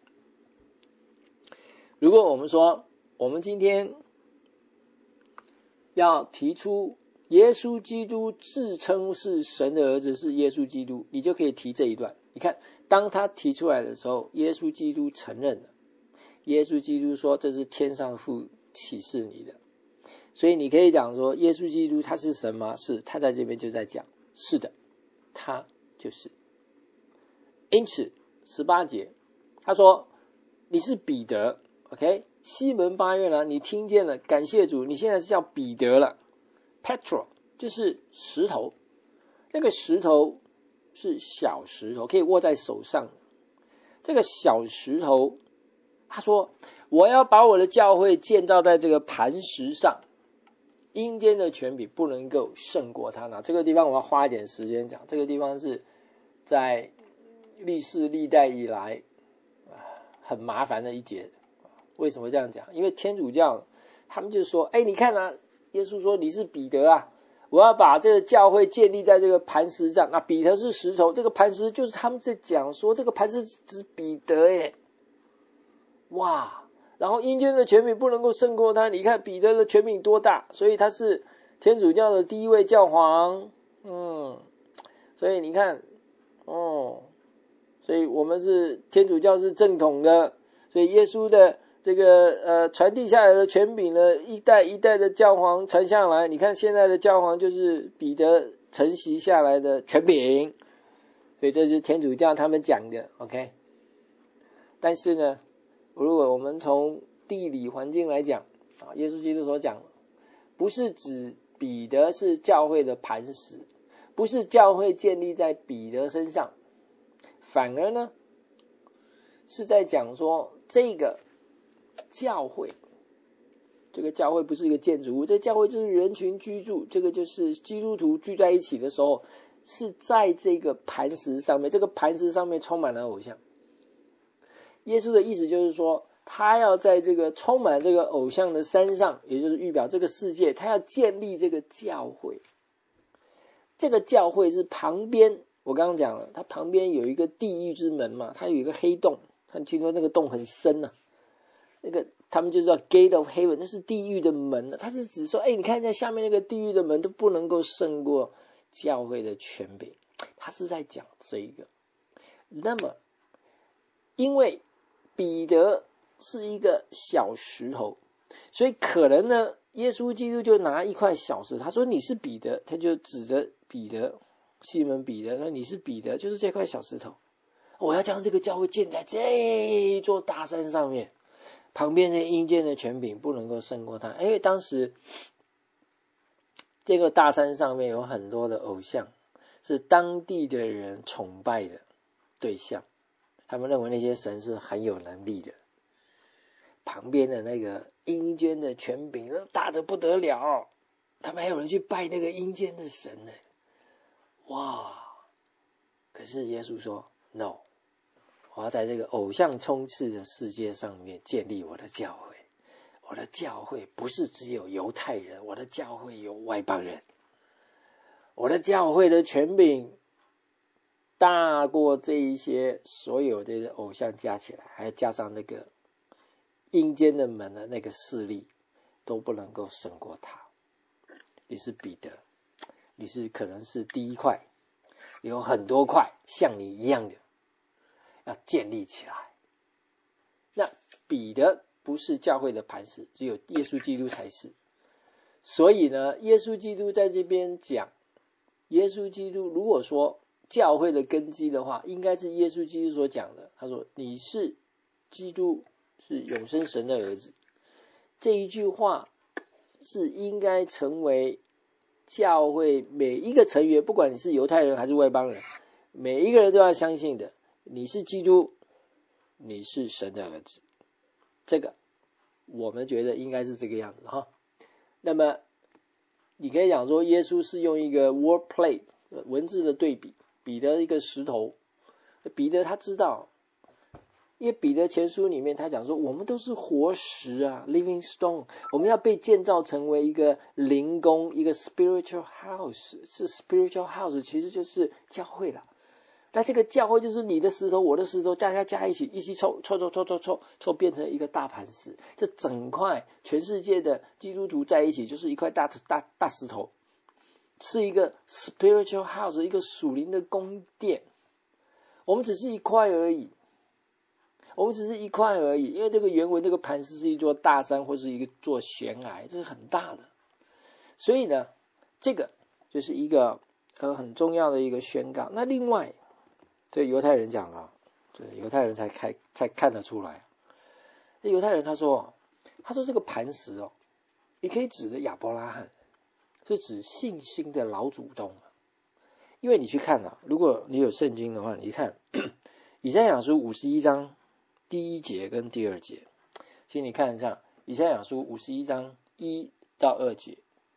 [SPEAKER 1] 如果我们说我们今天要提出耶稣基督自称是神的儿子，是耶稣基督，你就可以提这一段。你看，当他提出来的时候，耶稣基督承认了，耶稣基督说这是天上父启示你的。所以你可以讲说耶稣基督他是神吗？是，他在这边就在讲，是的，他就是。因此十八节他说你是彼得 OK， 西门巴约拿，你听见了，感谢主，你现在是叫彼得了。 Petro 就是石头，这个石头是小石头，可以握在手上。这个小石头他说我要把我的教会建造在这个磐石上，阴间的权柄不能够胜过他。那这个地方我要花一点时间讲，这个地方是在历世历代以来很麻烦的一节。为什么这样讲？因为天主教他们就说，哎，你看啊，耶稣说你是彼得啊，我要把这个教会建立在这个磐石上。那彼得是石头，这个磐石就是他们在讲说这个磐石指彼得耶。哇，然后阴间的权柄不能够胜过他，你看彼得的权柄多大，所以他是天主教的第一位教皇。嗯，所以你看哦，所以我们是天主教是正统的，所以耶稣的这个呃传递下来的权柄呢，一代一代的教皇传下来，你看现在的教皇就是彼得承袭下来的权柄，所以这是天主教他们讲的 OK。 但是呢，如果我们从地理环境来讲啊，耶稣基督所讲不是指彼得是教会的磐石， 不是教会建立在彼得身上，反而呢是在讲说这个教会，这个教会不是一个建筑物，这教会就是人群居住，这个就是基督徒聚在一起的时候，是在这个磐石上面，这个磐石上面充满了偶像。耶稣的意思就是说，他要在这个充满这个偶像的山上，也就是预表这个世界，他要建立这个教会。这个教会是旁边，我刚刚讲了，它旁边有一个地狱之门嘛，它有一个黑洞，他听说那个洞很深啊，那个他们就叫 Gate of Heaven， 那是地狱的门。它是指说，哎，你看在下面那个地狱的门都不能够胜过教会的权柄，他是在讲这一个。那么，因为彼得是一个小石头，所以可能呢，耶稣基督就拿一块小石头，他说你是彼得，他就指着彼得，西门彼得说你是彼得，就是这块小石头，我要将这个教会建在这座大山上面，旁边的阴间的权柄不能够胜过他，因为当时这个大山上面有很多的偶像，是当地的人崇拜的对象，他们认为那些神是很有能力的，旁边的那个阴间的权柄大得不得了，他们还有人去拜那个阴间的神呢，哇！可是耶稣说 no， 我要在这个偶像充斥的世界上面建立我的教会，我的教会不是只有犹太人，我的教会有外邦人，我的教会的权柄大过这一些所有的偶像加起来，还加上那个阴间的门的那个势力，都不能够胜过他。你是彼得，你是可能是第一块，有很多块像你一样的要建立起来。那彼得不是教会的磐石，只有耶稣基督才是。所以呢，耶稣基督在这边讲，耶稣基督如果说教会的根基的话，应该是耶稣基督所讲的。他说你是基督，是永生神的儿子。这一句话是应该成为教会每一个成员，不管你是犹太人还是外邦人，每一个人都要相信的。你是基督，你是神的儿子。这个我们觉得应该是这个样子哈。那么你可以讲说，耶稣是用一个 word play 文字的对比，彼得一个石头，彼得他知道，因为彼得前书里面他讲说，我们都是活石啊 living stone， 我们要被建造成为一个灵宫，一个 spiritual house， 是 spiritual house 其实就是教会了。那这个教会就是你的石头我的石头，大家加一起一起凑凑凑凑凑凑凑变成一个大磐石，这整块全世界的基督徒在一起就是一块大大大石头，是一个 spiritual house， 一个属灵的宫殿。我们只是一块而已，我们只是一块而已，因为这个原文这个磐石是一座大山或是一个座悬崖，这是很大的。所以呢，这个就是一个呃很重要的一个宣告。那另外这犹太人讲了，这犹太人才开才看得出来。这犹太人他说，他说这个磐石哦，你可以指的亚伯拉罕，是指信心的老祖宗。因为你去看啊，如果你有圣经的话，你看以赛亚书五十一章第一节跟第二节，请你看一下以赛亚书五十一章一到二节。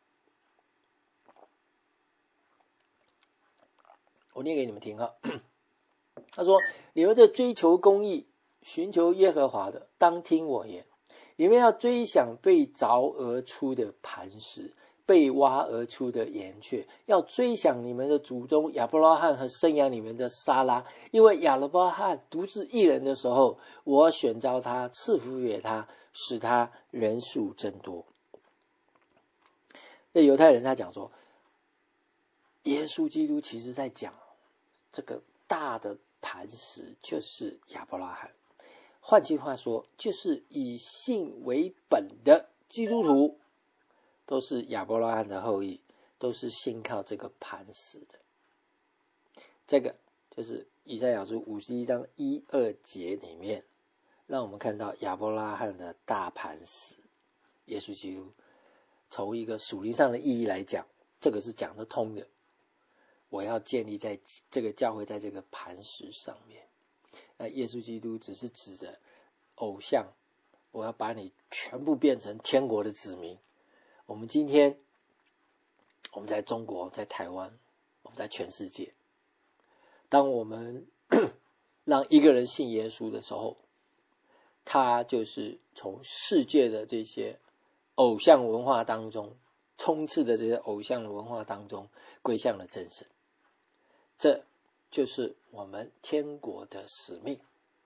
[SPEAKER 1] 我念给你们听哈。他说，你们这追求公义寻求耶和华的，当听我言，你们要追想被凿而出的磐石，被挖而出的岩穴，要追想你们的祖宗亚伯拉罕和生养你们的撒拉，因为亚伯拉罕独自一人的时候，我选召他，赐福给他，使他人数增多。那犹太人他讲说，耶稣基督其实在讲这个大的磐石就是亚伯拉罕，换句话说，就是以信为本的基督徒都是亚伯拉罕的后裔，都是信靠这个磐石的。这个就是以赛亚书五十一章一二节里面，让我们看到亚伯拉罕的大磐石，耶稣基督。从一个属灵上的意义来讲，这个是讲得通的。 我要建立在这个教会在这个磐石上面。那耶稣基督只是指着偶像，我要把你全部变成天国的子民。我们今天我们在中国，在台湾，我们在全世界，当我们让一个人信耶稣的时候，他就是从世界的这些偶像文化当中，充斥的这些偶像的文化当中归向了真神。这就是我们天国的使命。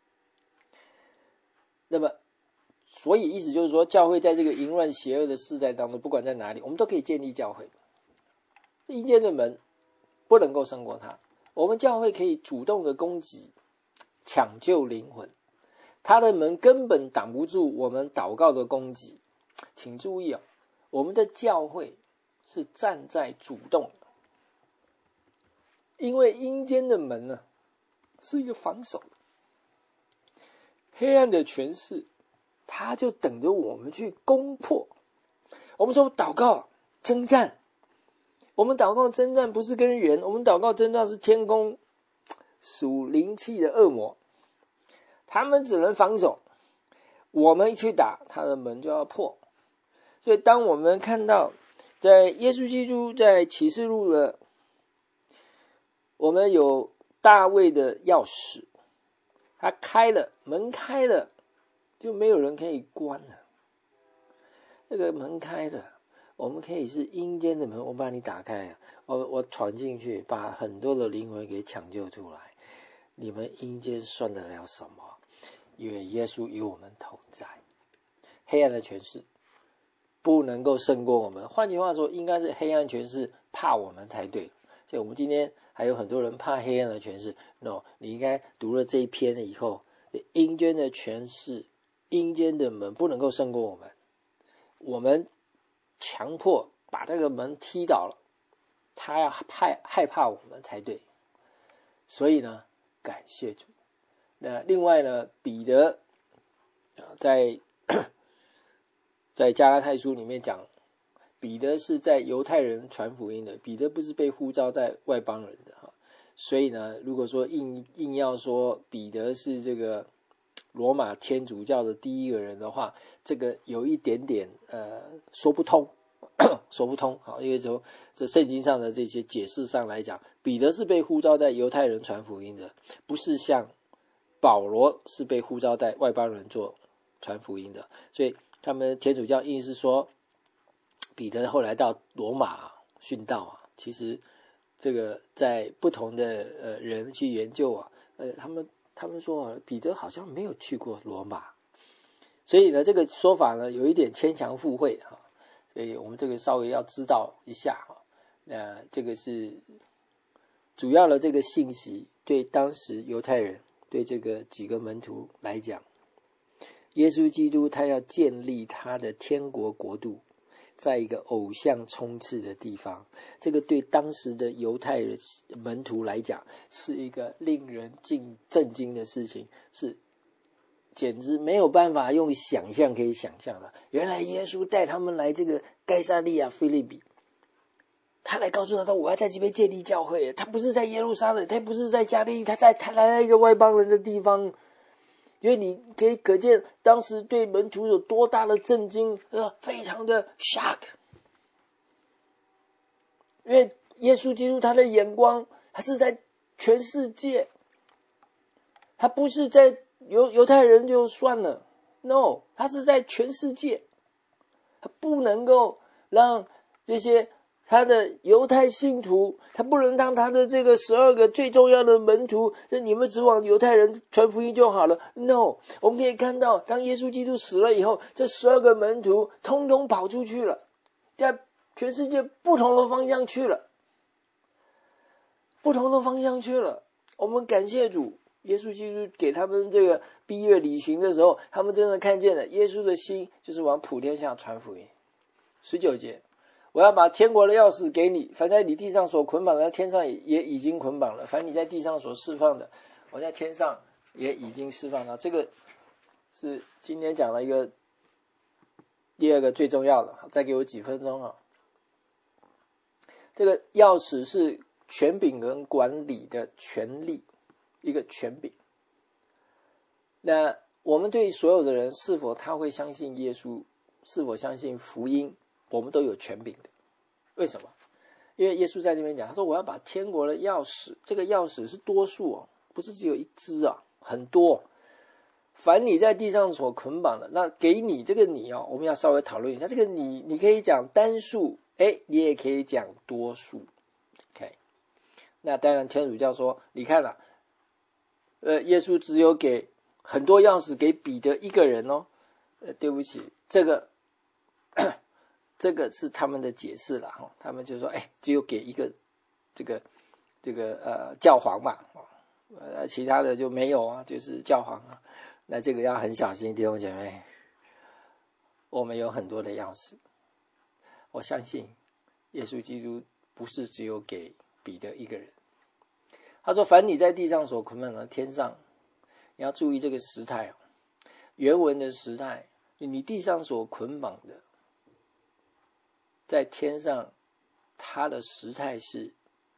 [SPEAKER 1] 那么所以意思就是说，教会在这个淫乱邪恶的世代当中，不管在哪里，我们都可以建立教会。阴间的门不能够胜过它，我们教会可以主动的攻击，抢救灵魂，他的门根本挡不住我们祷告的攻击。请注意啊，我们的教会是站在主动的，因为阴间的门呢是一个防守的，黑暗的权势他就等着我们去攻破。我们说祷告征战，我们祷告征战不是跟人，我们祷告征战是天宫属灵气的恶魔，他们只能防守，我们一去打，他的门就要破。所以当我们看到在耶稣基督在启示录的，我们有大卫的钥匙，他开了，门开了，就没有人可以关了。这个门开了，我们可以是阴间的门，我把你打开，我我闯进去，把很多的灵魂给抢救出来。你们阴间算得了什么？因为耶稣与我们同在，黑暗的权势不能够胜过我们。换句话说，应该是黑暗权势怕我们才对。所以我们今天还有很多人怕黑暗的权势 ，no， 你应该读了这一篇了以后，阴间的权势，阴间的门不能够胜过我们，我们强迫把这个门踢倒了，他要害害怕我们才对。所以呢，感谢主。那另外呢，彼得在在加拉太书里面讲，彼得是在犹太人传福音的，彼得不是被呼召在外邦人的哈。所以呢，如果说硬硬要说彼得是这个罗马天主教的第一个人的话，这个有一点点呃说不通，说不通。好，因为从这圣经上的这些解释上来讲，彼得是被呼召在犹太人传福音的，不是像保罗是被呼召在外邦人做传福音的。所以他们天主教硬是说彼得后来到罗马殉道啊，其实这个在不同的呃人去研究啊，呃他们他们说啊，彼得好像没有去过罗马，所以呢这个说法呢有一点牵强附会哈，所以我们这个稍微要知道一下哈。那这个是主要的这个信息，对当时犹太人，对这个几个门徒来讲，耶稣基督他要建立他的天国国度，在一个偶像充斥的地方，这个对当时的犹太人门徒来讲是一个令人惊震惊的事情，是简直没有办法用想象可以想象的。原来耶稣带他们来这个该撒利亚腓立比，他来告诉他说我要在这边建立教会，他不是在耶路撒冷，他不是在加利利，他在他来了一个外邦人的地方。因为你可以可见当时对门徒有多大的震惊，呃，非常的 shock。因为耶稣基督他的眼光，他是在全世界，他不是在犹犹太人就算了 ，no， 他是在全世界，他不能够让这些他的犹太信徒，他不能当他的这个十二个最重要的门徒，那你们只往犹太人传福音就好了。No， 我们可以看到，当耶稣基督死了以后，这十二个门徒通通跑出去了，在全世界不同的方向去了，不同的方向去了。我们感谢主，耶稣基督给他们这个毕业旅行的时候，他们真的看见了耶稣的心就是往普天下传福音。十九节。我要把天国的钥匙给你，凡在你地上所捆绑的，天上也也已经捆绑了；凡你在地上所释放的，我在天上也已经释放了。这个是今天讲了一个第二个最重要的，再给我几分钟啊。这个钥匙是权柄跟管理的权利，一个权柄。那我们对所有的人，是否他会相信耶稣，是否相信福音，我们都有权柄的。为什么？因为耶稣在那边讲，他说我要把天国的钥匙，这个钥匙是多数哦，不是只有一只啊，很多。凡你在地上所捆绑的，那给你这个你哦，我们要稍微讨论一下。这个你，你可以讲单数，哎，你也可以讲多数。OK， 那当然天主教说，你看啊，呃，耶稣只有给很多钥匙给彼得一个人哦。呃，对不起，这个这个是他们的解释了哈，他们就说，哎，只有给一个这个这个呃教皇嘛，呃，其他的就没有啊，就是教皇啊。那这个要很小心，弟兄姐妹，我们有很多的钥匙。我相信耶稣基督不是只有给彼得一个人。他说凡你在地上所捆绑的，天上，你要注意这个时态，原文的时态，你地上所捆绑的，在天上它的时态是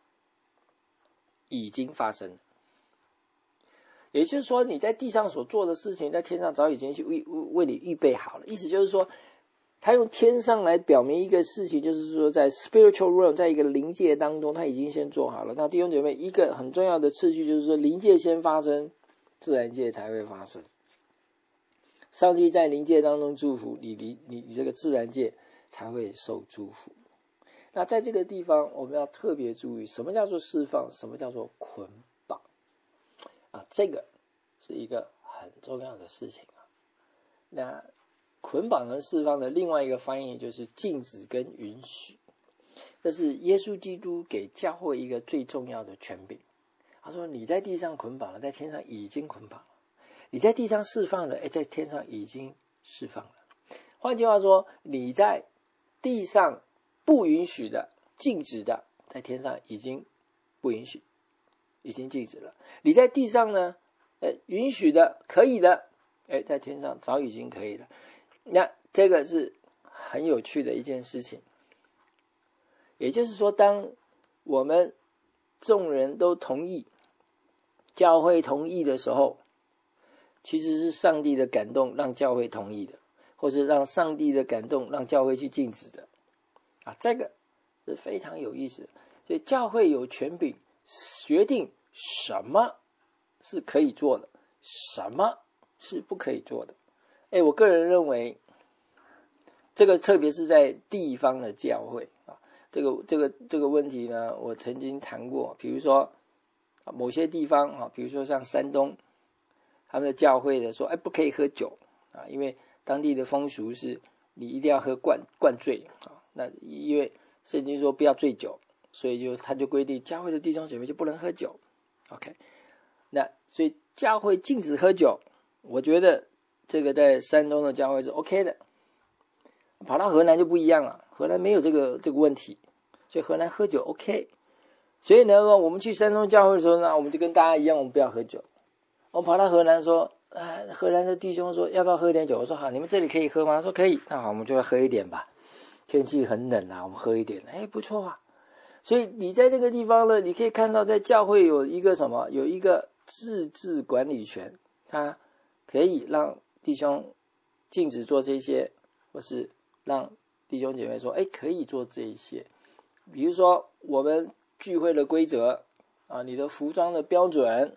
[SPEAKER 1] 已经发生了。也就是说，你在地上所做的事情，在天上早已经去为为你预备好了。意思就是说，他用天上来表明一个事情，就是说在 spiritual realm， 在一个灵界当中，他已经先做好了。那弟兄姐妹，一个很重要的次序就是说，灵界先发生，自然界才会发生。上帝在灵界当中祝福你，你你你这个自然界才会受祝福。那在这个地方，我们要特别注意，什么叫做释放，什么叫做捆绑啊？这个是一个很重要的事情啊。那捆绑跟释放的另外一个翻译就是禁止跟允许，这是耶稣基督给教会一个最重要的权柄。他说你在地上捆绑了，在天上已经捆绑了；你在地上释放了，在天上已经释放了。换句话说，你在地上不允许的、禁止的，在天上已经不允许，已经禁止了。你在地上呢，呃，允许的、可以的，哎，在天上早已经可以了。那这个是很有趣的一件事情。也就是说，当我们众人都同意，教会同意的时候，其实是上帝的感动让教会同意的，或是让上帝的感动让教会去禁止的啊，这个是非常有意思的。所以教会有权柄决定什么是可以做的，什么是不可以做的。哎，我个人认为，这个特别是在地方的教会啊，这个这个这个问题呢，我曾经谈过。比如说某些地方啊，比如说像山东，他们的教会的说，哎，不可以喝酒啊，因为当地的风俗是你一定要喝灌灌醉啊。那因为圣经说不要醉酒，所以就他就规定教会的弟兄姐妹就不能喝酒。OK， 那所以教会禁止喝酒，我觉得这个在山东的教会是 OK 的。跑到河南就不一样了，河南没有这个这个问题，所以河南喝酒 OK。所以呢，我们去山东教会的时候呢，我们就跟大家一样，我们不要喝酒。我跑到河南说，啊，河南的弟兄说要不要喝一点酒？我说好，你们这里可以喝吗？他说可以，那好，我们就要喝一点吧。天气很冷啊，我们喝一点，哎，不错啊。所以你在这个地方呢，你可以看到在教会有一个什么，有一个自治管理权，它可以让弟兄禁止做这些，或是让弟兄姐妹说，哎，可以做这一些。比如说我们聚会的规则啊，你的服装的标准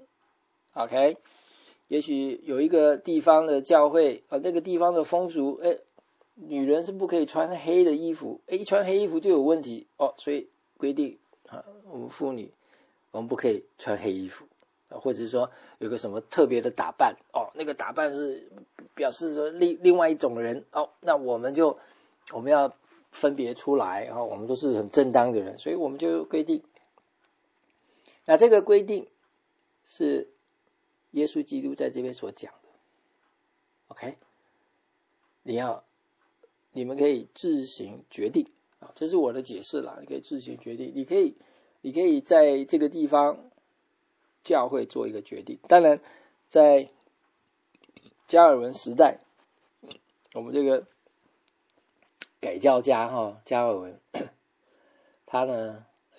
[SPEAKER 1] ，OK， 也许有一个地方的教会啊，那个地方的风俗，哎，女人是不可以穿黑的衣服，哎，一穿黑衣服就有问题哦，所以规定啊，我们妇女我们不可以穿黑衣服，或者说有个什么特别的打扮哦，那个打扮是表示说另另外一种人哦，那我们就我们要分别出来啊、哦，我们都是很正当的人，所以我们就规定。那这个规定是耶稣基督在这边所讲的 ，OK？ 你要你们可以自行决定啊，这是我的解释啦，你可以自行决定，你可以你可以在这个地方教会做一个决定。当然，在加尔文时代，我们这个改教家哈、哦、加尔文，他呢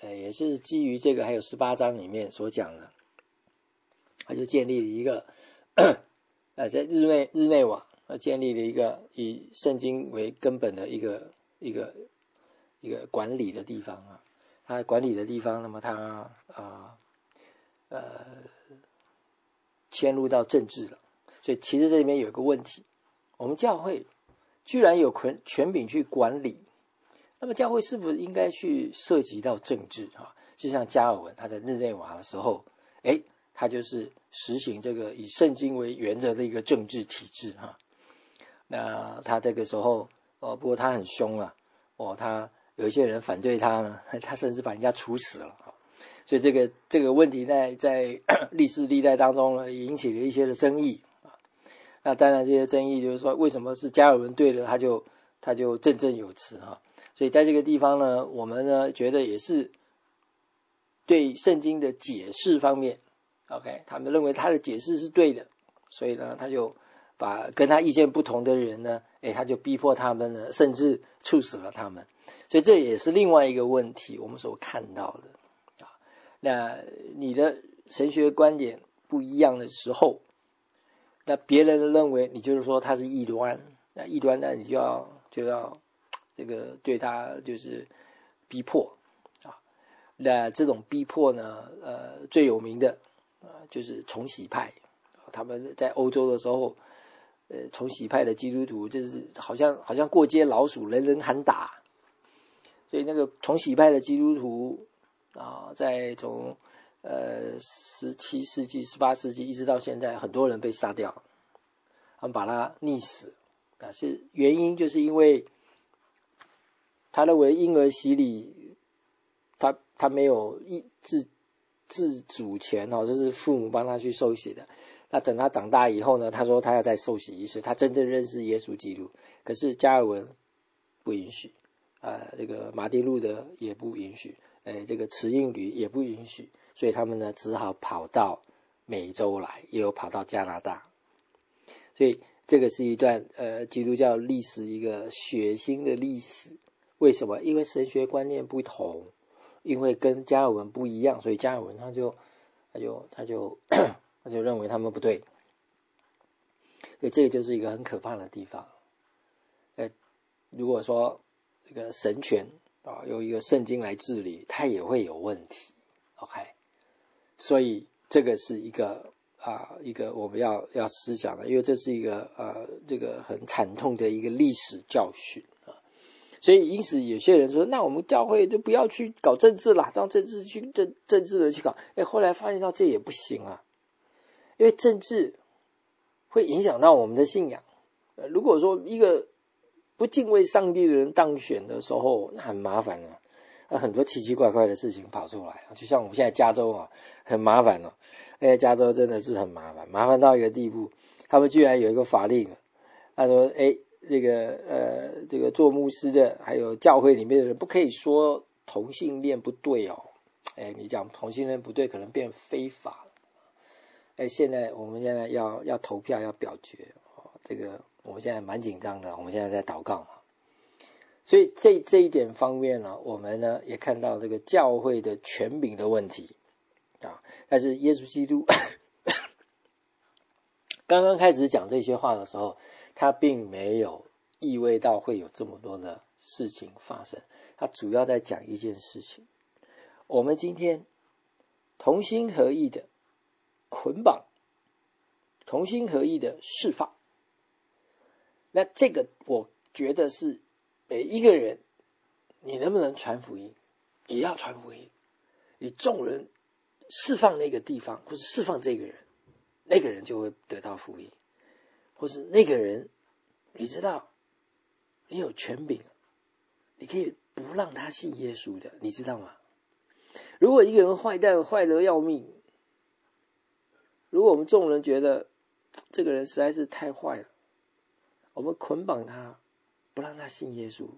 [SPEAKER 1] 呃，也是基于这个，还有十八章里面所讲的，他就建立了一个呃，在日内日内瓦建立了一个以圣经为根本的一个一个一个管理的地方啊。他管理的地方，那么他啊呃迁入到政治了，所以其实这里面有一个问题，我们教会居然有权权柄去管理，那么教会是不是应该去涉及到政治啊？就像加尔文他在日内瓦的时候，哎，他就是实行这个以圣经为原则的一个政治体制哈。那他这个时候，哦，不过他很凶啊，哦，他有一些人反对他呢，他甚至把人家处死了啊。所以这个这个问题在在历史历代当中呢，引起了一些的争议啊。那当然这些争议就是说，为什么是加尔文对了，他就他就振振有词哈。所以在这个地方呢，我们呢觉得也是对圣经的解释方面 ，OK， 他们认为他的解释是对的，所以呢，他就把跟他意见不同的人呢，哎，他就逼迫他们呢，甚至处死了他们。所以这也是另外一个问题，我们所看到的。那你的神学观点不一样的时候，那别人认为你就是说他是异端，那异端呢，你就要就要这个对他就是逼迫啊。那这种逼迫呢，呃，最有名的啊就是重洗派，他们在欧洲的时候，呃，重洗派的基督徒就是好像好像过街老鼠，人人喊打，所以那个重洗派的基督徒。啊，在从呃十七世纪、十八世纪一直到现在，很多人被杀掉，他们把他溺死啊，是原因就是因为他认为婴儿洗礼，他他没有自自主权哦，这是父母帮他去受洗的。那等他长大以后呢，他说他要再受洗一次，他真正认识耶稣基督。可是加尔文不允许，啊、呃，这个马丁路德也不允许。呃，这个慈应旅也不允许，所以他们呢只好跑到美洲来，也有跑到加拿大。所以这个是一段呃基督教历史一个血腥的历史。为什么？因为神学观念不同，因为跟加尔文不一样，所以加尔文他就他就他就他就认为他们不对。所以这个就是一个很可怕的地方。呃，如果说这个神权啊，由一个圣经来治理，它也会有问题 ，OK， 所以这个是一个啊一个我们要要思想的，因为这是一个呃这个很惨痛的一个历史教训啊，所以因此有些人说，那我们教会就不要去搞政治啦，让政治去政政治的去搞，哎，后来发现到这也不行啊，因为政治会影响到我们的信仰。呃，如果说一个不敬畏上帝的人当选的时候，那很麻烦啊，那很多奇奇怪怪的事情跑出来，就像我们现在加州啊，很麻烦了、啊。那在加州真的是很麻烦，麻烦到一个地步，他们居然有一个法令，他说，哎，这个呃，这个做牧师的，还有教会里面的人，不可以说同性恋不对哦，哎，你讲同性恋不对，可能变非法了。哎，现在我们现在要要投票，要表决，哦，这个。我们现在蛮紧张的，我们现在在祷告，所以这这一点方面呢，我们呢也看到这个教会的权柄的问题啊。但是耶稣基督刚刚开始讲这些话的时候，他并没有意味到会有这么多的事情发生，他主要在讲一件事情：我们今天同心合意的捆绑，同心合意的释放。那这个我觉得是每一个人，你能不能传福音，也要传福音。你众人释放那个地方，或是释放这个人，那个人就会得到福音，或是那个人，你知道，你有权柄，你可以不让他信耶稣的，你知道吗？如果一个人坏蛋坏得要命，如果我们众人觉得这个人实在是太坏了，我们捆绑他，不让他信耶稣，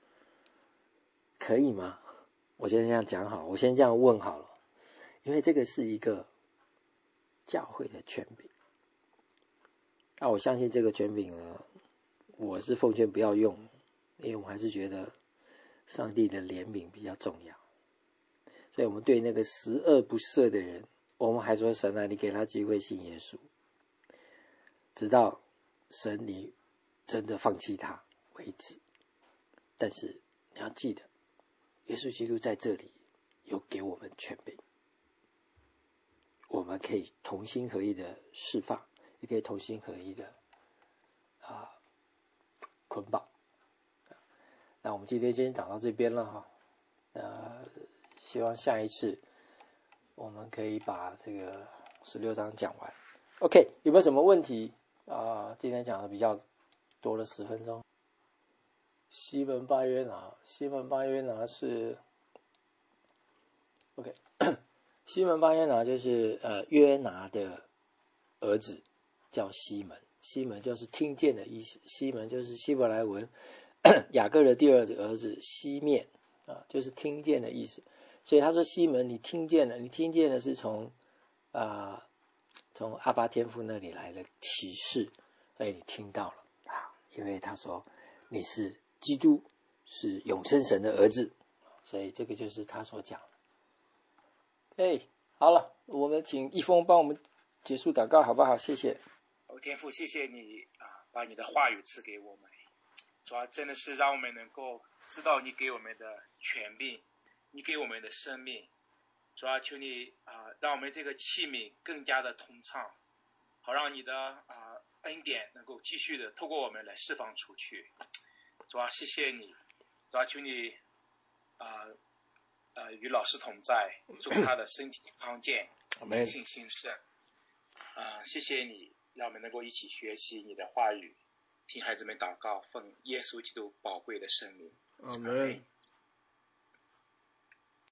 [SPEAKER 1] 可以吗？我先这样讲好，我先这样问好了，因为这个是一个教会的权柄。那我相信这个权柄呢，我是奉劝不要用，因为我还是觉得上帝的怜悯比较重要。 所以我们对那个十恶不赦的人，我们还说神啊，你给他机会信耶稣，直到神你真的放弃他为止。但是你要记得，耶稣基督在这里有给我们权柄，我们可以同心合意的释放，也可以同心合意的啊捆绑。那我们今天先讲到这边了哈，那希望下一次我们可以把这个十六章讲完。OK， 有没有什么问题啊？今天讲的比较多了十分钟。西门巴约拿，西门巴约拿是 OK， 西门巴约拿就是呃约拿的儿子，叫西门。西门就是听见的意思，西门就是希伯来文雅各的第二个儿子西面啊，就是听见的意思。所以他说西门，你听见了，你听见的是从啊从阿爸天父那里来的启示，所以你听到了啊，因为他说你是基督，是永生神的儿子，所以这个就是他所讲的。哎，好了，我们请一峰帮我们结束祷告好不好？谢谢。
[SPEAKER 3] 哦，天父，谢谢你啊，把你的话语赐给我们，主要真的是让我们能够知道你给我们的权柄，你给我们的生命。主要求你啊，让我们这个器皿更加的通畅，好让你的啊恩典能够继续的透过我们来释放出去。主要谢谢你，主要求你啊呃与老师同在，祝他的身体康健，灵性兴盛。啊，谢谢你，让我们能够一起学习你的话语，听孩子们祷告，奉耶稣基督宝贵的圣名。
[SPEAKER 1] 阿门。